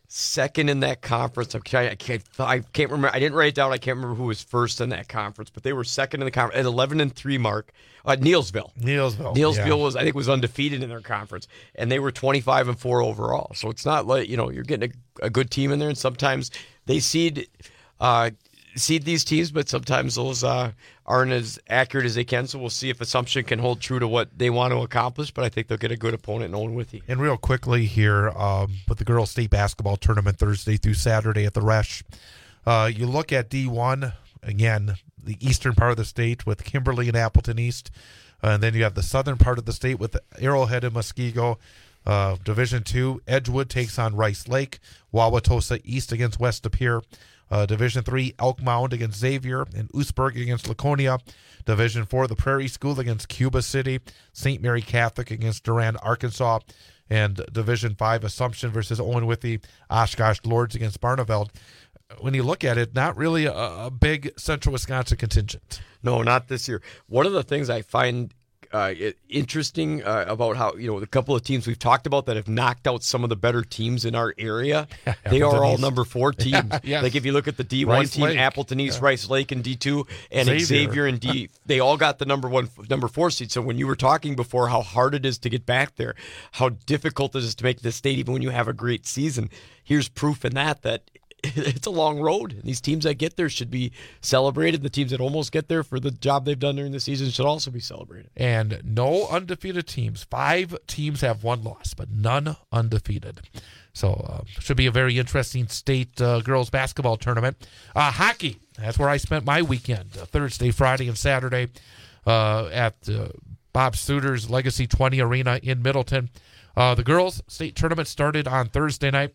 second in that conference. I'm trying, I can't, I can't remember. I didn't write it down. I can't remember who was first in that conference, but they were second in the conference at eleven and three mark. Uh, Neilsville. Neilsville. Neilsville yeah. was, I think, was undefeated in their conference, and they were twenty-five and four overall. So it's not like, you know, you're getting a, a good team in there, and sometimes they seed uh, seed these teams, but sometimes those uh, aren't as accurate as they can. So we'll see if Assumption can hold true to what they want to accomplish, but I think they'll get a good opponent in Owen Withee. And real quickly here, um, with the girls' state basketball tournament Thursday through Saturday at the Resch, uh, you look at D one, again, the eastern part of the state with Kimberly and Appleton East, uh, and then you have the southern part of the state with Arrowhead and Muskego. Uh, Division two, Edgewood takes on Rice Lake, Wauwatosa East against West De Pere. Uh, Division three, Elk Mound against Xavier, and Oostburg against Laconia. Division four, the Prairie School against Cuba City, Saint Mary Catholic against Durand, Arkansas, and Division five, Assumption versus Owen Withee, Oshkosh Lords against Barneveld. When you look at it, not really a, a big Central Wisconsin contingent. No, not this year. One of the things I find uh, interesting uh, about how, you know, the couple of teams we've talked about that have knocked out some of the better teams in our area, they are all number four teams. Yeah, yes. Like if you look at the D one Rice team, Lake. Appleton East, Yeah. Rice Lake, and D two, and Xavier, Xavier and D, they all got the number one, number four seed. So when you were talking before how hard it is to get back there, how difficult it is to make the state even when you have a great season, here's proof in that, that it's a long road. These teams that get there should be celebrated. The teams that almost get there for the job they've done during the season should also be celebrated. And no undefeated teams. Five teams have one loss, but none undefeated. So uh, should be a very interesting state uh, girls basketball tournament. Uh, hockey, that's where I spent my weekend, uh, Thursday, Friday, and Saturday uh, at uh, Bob Suter's Legacy twenty Arena in Middleton. Uh, the girls' state tournament started on Thursday night.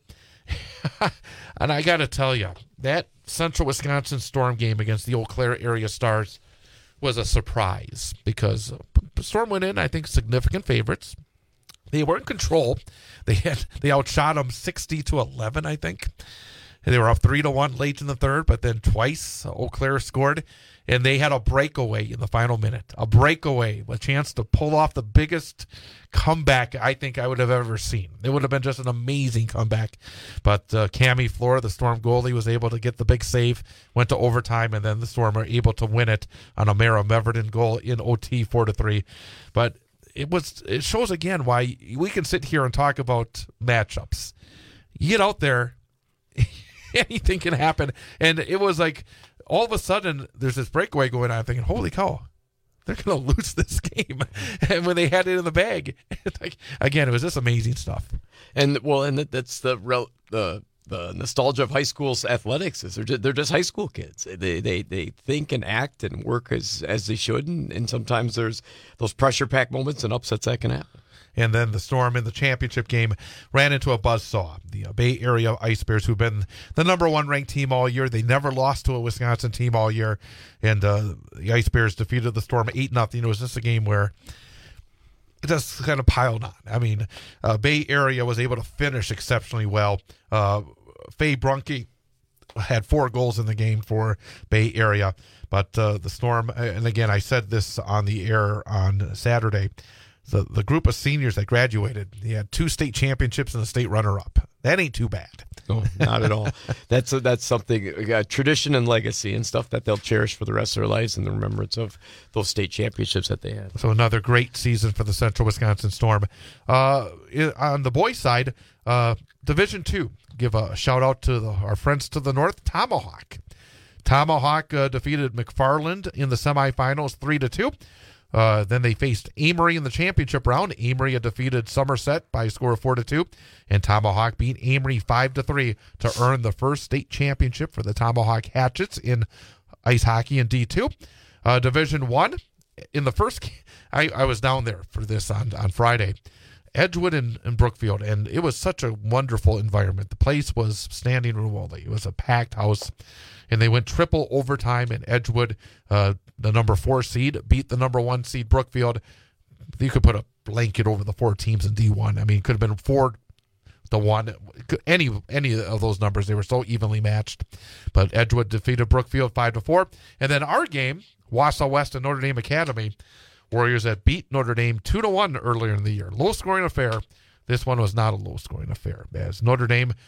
And I got to tell you, that Central Wisconsin Storm game against the Eau Claire area Stars was a surprise because Storm went in, I think, significant favorites. They were in control. They had they outshot them sixty to eleven, I think. And they were up three to one late in the third, but then twice Eau Claire scored, and they had a breakaway in the final minute. A breakaway, a chance to pull off the biggest comeback I think I would have ever seen. It would have been just an amazing comeback. But uh, Cammie Flora, the Storm goalie, was able to get the big save, went to overtime, and then the Storm were able to win it on a Mara Meverton goal in O T four to three. But it was it shows again why we can sit here and talk about matchups. You get out there, anything can happen. And it was like all of a sudden there's this breakaway going on. I'm thinking, holy cow, they're going to lose this game. And when they had it in the bag, like, again, it was just amazing stuff. And well, and that's the rel- the the nostalgia of high school athletics is they're just, they're just high school kids. They they they think and act and work as as they should, and, and sometimes there's those pressure packed moments and upsets that can happen. And then the Storm in the championship game ran into a buzzsaw. The uh, Bay Area Ice Bears, who've been the number one ranked team all year, they never lost to a Wisconsin team all year. And uh, the Ice Bears defeated the Storm eight nothing. It was just a game where it just kind of piled on. I mean, uh, Bay Area was able to finish exceptionally well. Uh, Faye Brunke had four goals in the game for Bay Area. But uh, the Storm, and again, I said this on the air on Saturday, The the group of seniors that graduated, they had two state championships and a state runner-up. That ain't too bad. No, not at all. That's a, that's something, uh, tradition and legacy and stuff that they'll cherish for the rest of their lives in the remembrance of those state championships that they had. So another great season for the Central Wisconsin Storm. Uh, on the boys' side, uh, Division Two, give a shout-out to the, our friends to the north, Tomahawk. Tomahawk uh, defeated McFarland in the semifinals three to two. Uh, then they faced Amory in the championship round. Amory had defeated Somerset by a score of four to two, and Tomahawk beat Amory five to three to earn the first state championship for the Tomahawk Hatchets in ice hockey in D two. Uh, Division one, in the first, I, I was down there for this on, on Friday. Edgewood and, and Brookfield, and it was such a wonderful environment. The place was standing room only. It was a packed house, and they went triple overtime, and Edgewood, uh, the number four seed, beat the number one seed Brookfield. You could put a blanket over the four teams in D one. I mean, it could have been four to one. Any any of those numbers, they were so evenly matched. But Edgewood defeated Brookfield five to four. And then our game, Wausau West and Notre Dame Academy, Warriors that beat Notre Dame two to one earlier in the year. Low-scoring affair. This one was not a low-scoring affair, as Notre Dame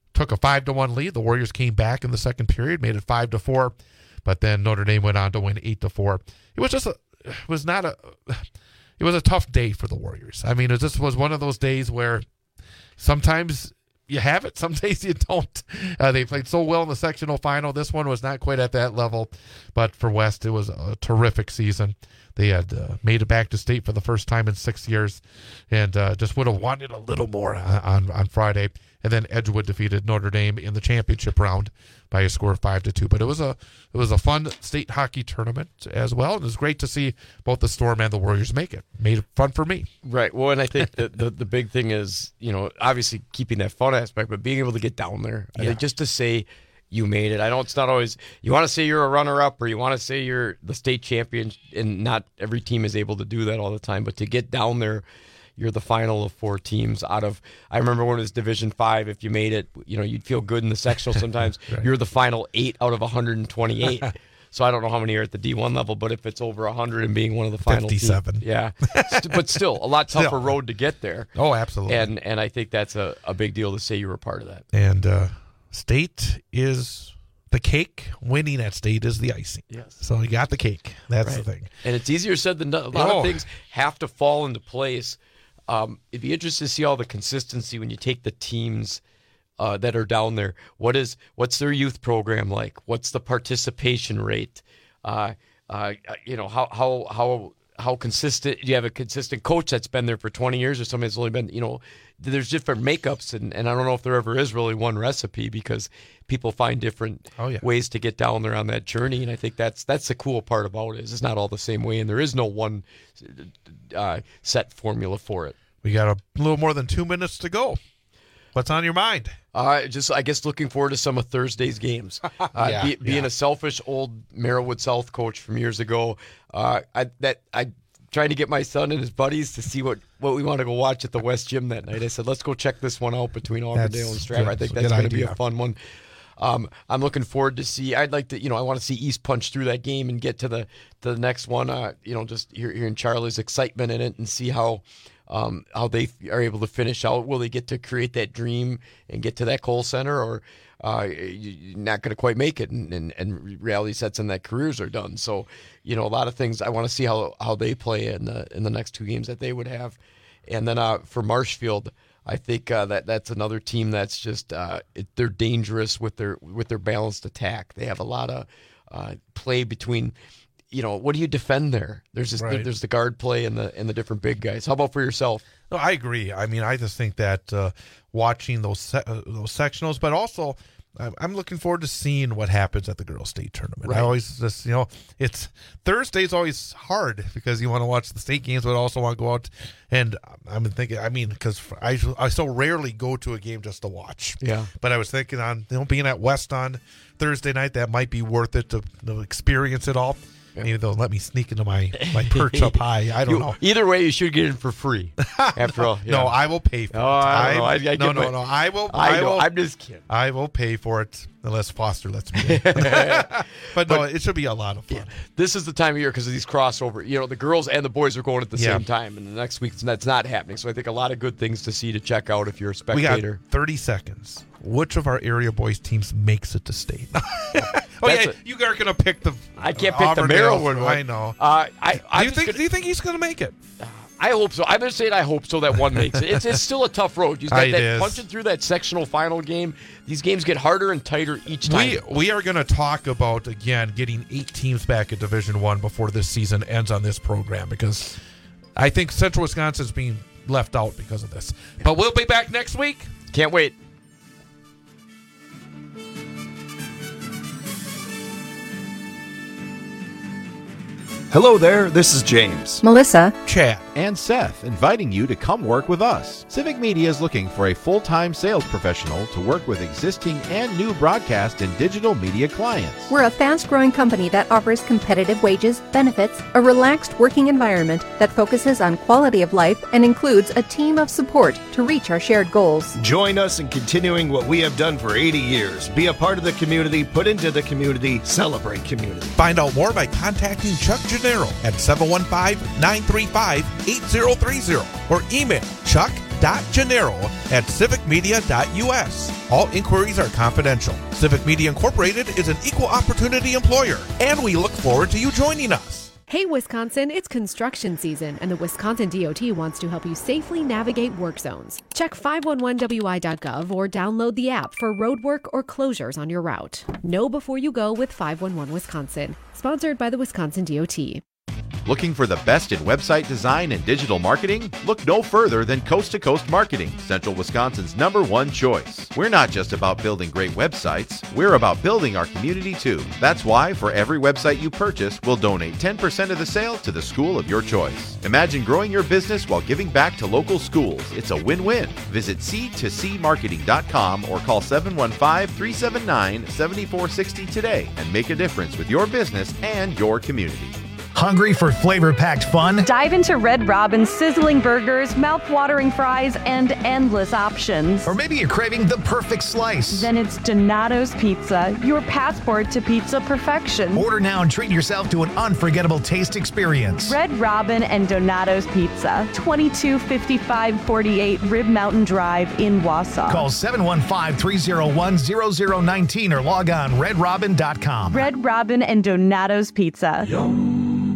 took a five to one lead. The Warriors came back in the second period, made it five to four, but then Notre Dame went on to win eight to four. It was just a, it was not a, it was a tough day for the Warriors. I mean, it just was one of those days where sometimes you have it, some days you don't. Uh, they played so well in the sectional final. This one was not quite at that level, but for West, it was a terrific season. They had uh, made it back to state for the first time in six years, and uh, just would have wanted a little more on, on Friday. And then Edgewood defeated Notre Dame in the championship round by a score of five to two. But it was a it was a fun state hockey tournament as well. And it was great to see both the Storm and the Warriors make it. Made it fun for me. Right. Well, and I think that the the big thing is, you know, obviously keeping that fun aspect, but being able to get down there. I Yeah. think just to say you made it. I know it's not always, you want to say you're a runner-up or you want to say you're the state champion, and not every team is able to do that all the time, but to get down there, you're the final of four teams out of, I remember when it was Division Five, if you made it, you know, you'd feel good in the sectional sometimes. Right. You're the final eight out of one hundred twenty-eight. So I don't know how many are at the D one level, but if it's over one hundred and being one of the final fifty-seven. teams, yeah. St- but still, a lot tougher Still. road to get there. Oh, absolutely. And and I think that's a, a big deal to say you were a part of that. And uh, state is the cake. Winning at state is the icing. Yes. So you got the cake. That's Right. the thing. And it's easier said than done. A lot Oh. of things have to fall into place. Um, it'd be interesting to see all the consistency when you take the teams uh, that are down there. What is what's their youth program like? What's the participation rate? Uh, uh, you know, how how how how consistent? Do you have a consistent coach that's been there for twenty years, or somebody that's only been, you know? There's different makeups, and, and I don't know if there ever is really one recipe, because people find different Oh, yeah. ways to get down there on that journey, and I think that's that's the cool part about it. Is it's not all the same way, and there is no one uh, set formula for it. We got a little more than two minutes to go. What's on your mind? Uh, just I guess looking forward to some of Thursday's games. Uh, Yeah, be, being yeah. a selfish old Merrillwood South coach from years ago, uh, I that I trying to get my son and his buddies to see what, what we want to go watch at the West Gym that night. I said, let's go check this one out between Auburndale That's and Strava. I think good. that's Good going to be a idea. fun one. Um, I'm looking forward to see. I'd like to, you know, I want to see East punch through that game and get to the to the next one. Uh, you know, just hear, hearing Charlie's excitement in it and see how um, how they are able to finish out. Will they get to create that dream and get to that Kohl Center, or uh, you- you're not going to quite make it? And, and, and reality sets in that careers are done. So, you know, a lot of things. I want to see how how they play in the in the next two games that they would have, and then uh, for Marshfield. I think uh, that that's another team that's just uh, it, they're dangerous with their with their balanced attack. They have a lot of uh, play between, you know, what do you defend there? There's just, Right. there's the guard play and the and the different big guys. How about for yourself? No, I agree. I mean, I just think that uh, watching those se- uh, those sectionals, but also I'm- I'm looking forward to seeing what happens at the girls' state tournament. Right. I always just, you know, it's Thursday's always hard because you want to watch the state games, but also want to go out. And I'm thinking, I mean, because I I so rarely go to a game just to watch. Yeah. But I was thinking on, you know, being at West on Thursday night, that might be worth it to, to experience it all. Maybe they'll let me sneak into my, my perch up high. I don't You- know. Either way, you should get in for free. After all, yeah. No, I will pay for Oh, it. I don't know. I- I no, get no, my- no. I will. I I, know. will. I'm just kidding. I will pay for it unless Foster lets me. in. but no, it should be a lot of fun. This is the time of year because of these crossover. You know, the girls and the boys are going at the Yeah. same time, and the next week that's not happening. So I think a lot of good things to see to check out if you're a We got spectator. thirty seconds. Which of our area boys teams makes it to state? oh That's yeah, a- you are going to pick the. I can't pick the Auburndale. Merrillwood one. I know. Uh, I, do I'm you just think? gonna- Do you think he's going to make it? I hope so. I'm going to say it, I hope so that one makes it. It's, it's still a tough road. You got It that is. punching through that sectional final game. These games get harder and tighter each time. We we are going to talk about again getting eight teams back at Division One before this season ends on this program, because I think Central Wisconsin is being left out because of this. But we'll be back next week. Can't wait. Hello there, this is James. Melissa, Chad. And Seth, inviting you to come work with us. Civic Media is looking for a full-time sales professional to work with existing and new broadcast and digital media clients. we're a fast-growing company that offers competitive wages, benefits, a relaxed working environment that focuses on quality of life, and includes a team of support to reach our shared goals. Join us in continuing what we have done for eighty years. Be a part of the community, put into the community, celebrate community. Find out more by contacting Chuck Gennaro at seven one five, nine three five, eight zero three zero or email chuck Gennaro at civic media dot U S. All inquiries are confidential. Civic Media Incorporated is an equal opportunity employer, and we look forward to you joining us. Hey Wisconsin, it's construction season, and the Wisconsin D O T wants to help you safely navigate work zones. Check five one one W I dot gov or download the app for road work or closures on your route. Know before you go with five one one Wisconsin. Sponsored by the Wisconsin D O T. Looking for the best in website design and digital marketing? Look no further than Coast to Coast Marketing, Central Wisconsin's number one choice. We're not just about building great websites, we're about building our community too. That's why for every website you purchase, we'll donate ten percent of the sale to the school of your choice. Imagine growing your business while giving back to local schools. It's a win-win. Visit c to c marketing dot com or call seven one five, three seven nine, seven four six zero today and make a difference with your business and your community. Hungry for flavor-packed fun? Dive into Red Robin's sizzling burgers, mouth-watering fries, and endless options. Or maybe you're craving the perfect slice. Then it's Donato's Pizza, your passport to pizza perfection. Order now and treat yourself to an unforgettable taste experience. Red Robin and Donato's Pizza, twenty-two fifty-five forty-eight Rib Mountain Drive in Wausau. Call seven one five, three oh one, zero zero one nine or log on red robin dot com. Red Robin and Donato's Pizza. Yum.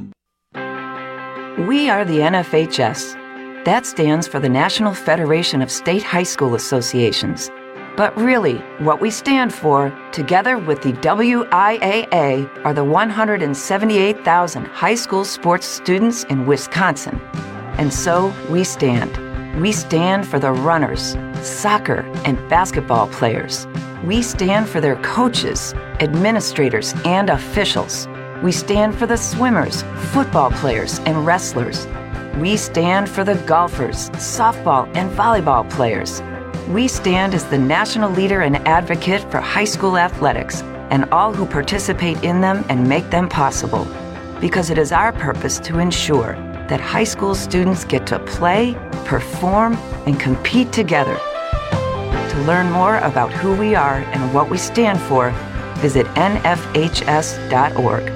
We are the N F H S. That stands for the National Federation of State High School Associations. But really, what we stand for, together with the W I A A, are the one hundred seventy-eight thousand high school sports students in Wisconsin. And so we stand. We stand for the runners, soccer and basketball players. We stand for their coaches, administrators, and officials. We stand for the swimmers, football players, and wrestlers. We stand for the golfers, softball, and volleyball players. We stand as the national leader and advocate for high school athletics and all who participate in them and make them possible. Because it is our purpose to ensure that high school students get to play, perform, and compete together. To learn more about who we are and what we stand for, visit N F H S dot org.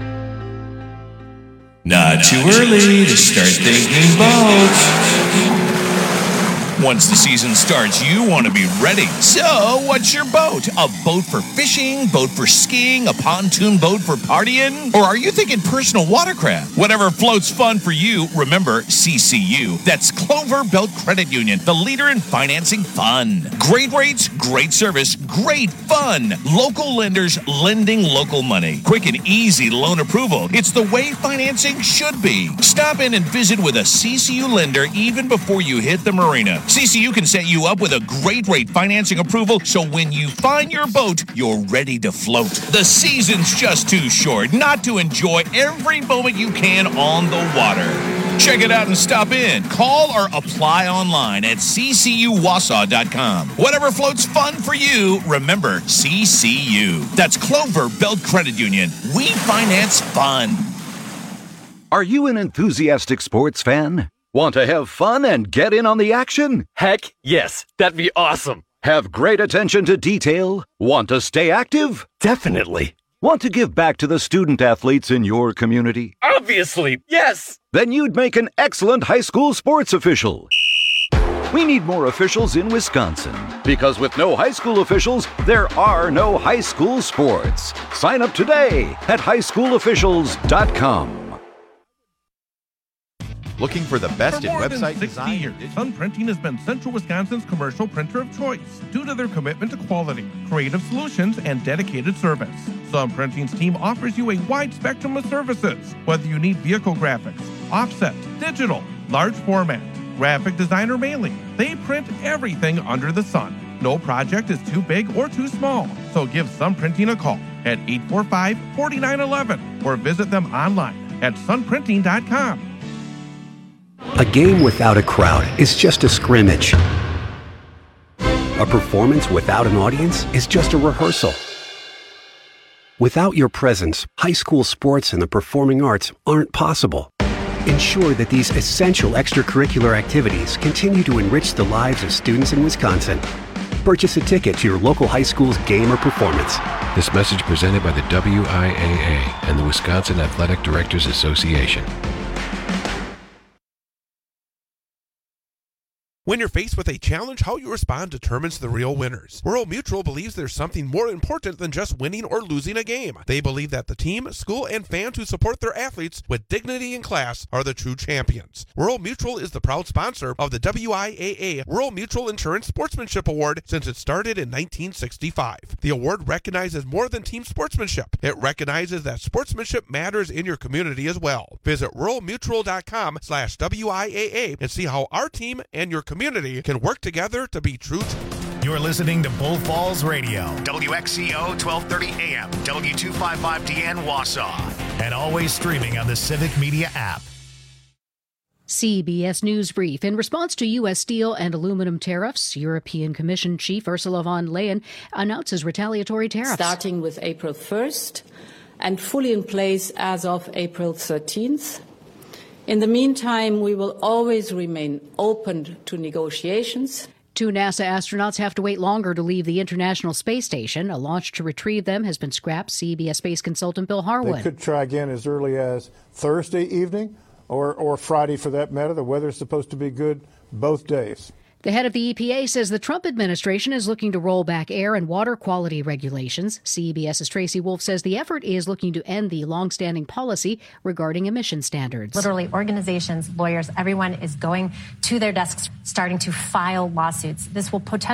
Not too early to start thinking boats. Once the season starts, you want to be ready. So, what's your boat? A boat for fishing? Boat for skiing? A pontoon boat for partying? Or are you thinking personal watercraft? Whatever floats fun for you, remember C C U. That's Clover Belt Credit Union, the leader in financing fun. Great rates, great service, great fun. Local lenders lending local money. Quick and easy loan approval. It's the way financing should be. Stop in and visit with a C C U lender even before you hit the marina. C C U can set you up with a great rate financing approval, so when you find your boat, you're ready to float. The season's just too short not to enjoy every moment you can on the water. Check it out and stop in. Call or apply online at c c u wausau dot com. Whatever floats fun for you, remember C C U. That's Clover Belt Credit Union. We finance fun. Are you an enthusiastic sports fan? Want to have fun and get in on the action? Heck, yes. That'd be awesome. Have great attention to detail? Want to stay active? Definitely. Want to give back to the student athletes in your community? Obviously, yes. Then you'd make an excellent high school sports official. We need more officials in Wisconsin, because with no high school officials, there are no high school sports. Sign up today at high school officials dot com. Looking for the best in For more than website sixty design? years, Sun Printing has been Central Wisconsin's commercial printer of choice due to their commitment to quality, creative solutions, and dedicated service. Sun Printing's team offers you a wide spectrum of services, whether you need vehicle graphics, offset, digital, large format, graphic design, or mailing. They print everything under the sun. No project is too big or too small, so give Sun Printing a call at eight four five, four nine one one or visit them online at sun printing dot com. A game without a crowd is just a scrimmage. A performance without an audience is just a rehearsal. Without your presence, high school sports and the performing arts aren't possible. Ensure that these essential extracurricular activities continue to enrich the lives of students in Wisconsin. Purchase a ticket to your local high school's game or performance. This message presented by the W I A A and the Wisconsin Athletic Directors Association. When you're faced with a challenge, how you respond determines the real winners. Rural Mutual believes there's something more important than just winning or losing a game. They believe that the team, school, and fans who support their athletes with dignity and class are the true champions. Rural Mutual is the proud sponsor of the W I A A Rural Mutual Insurance Sportsmanship Award since it started in nineteen sixty-five. The award recognizes more than team sportsmanship. It recognizes that sportsmanship matters in your community as well. Visit rural mutual dot com slash W I A A and see how our team and your community can work together to be true. You're listening to Bull Falls Radio, W X C O twelve thirty A M, W two fifty-five D N Wausau, and always streaming on the Civic Media app. C B S News Brief. In response to U S steel and aluminum tariffs, European Commission Chief Ursula von Leyen announces retaliatory tariffs. Starting with April first and fully in place as of April thirteenth. In the meantime, we will always remain open to negotiations. Two NASA astronauts have to wait longer to leave the International Space Station. A launch to retrieve them has been scrapped. C B S space consultant Bill Harwood. They could try again as early as Thursday evening or, or Friday for that matter. The weather's supposed to be good both days. The head of the E P A says the Trump administration is looking to roll back air and water quality regulations. CBS's Tracy Wolf says the effort is looking to end the longstanding policy regarding emission standards. Literally, organizations, lawyers, everyone is going to their desks, starting to file lawsuits. This will potentially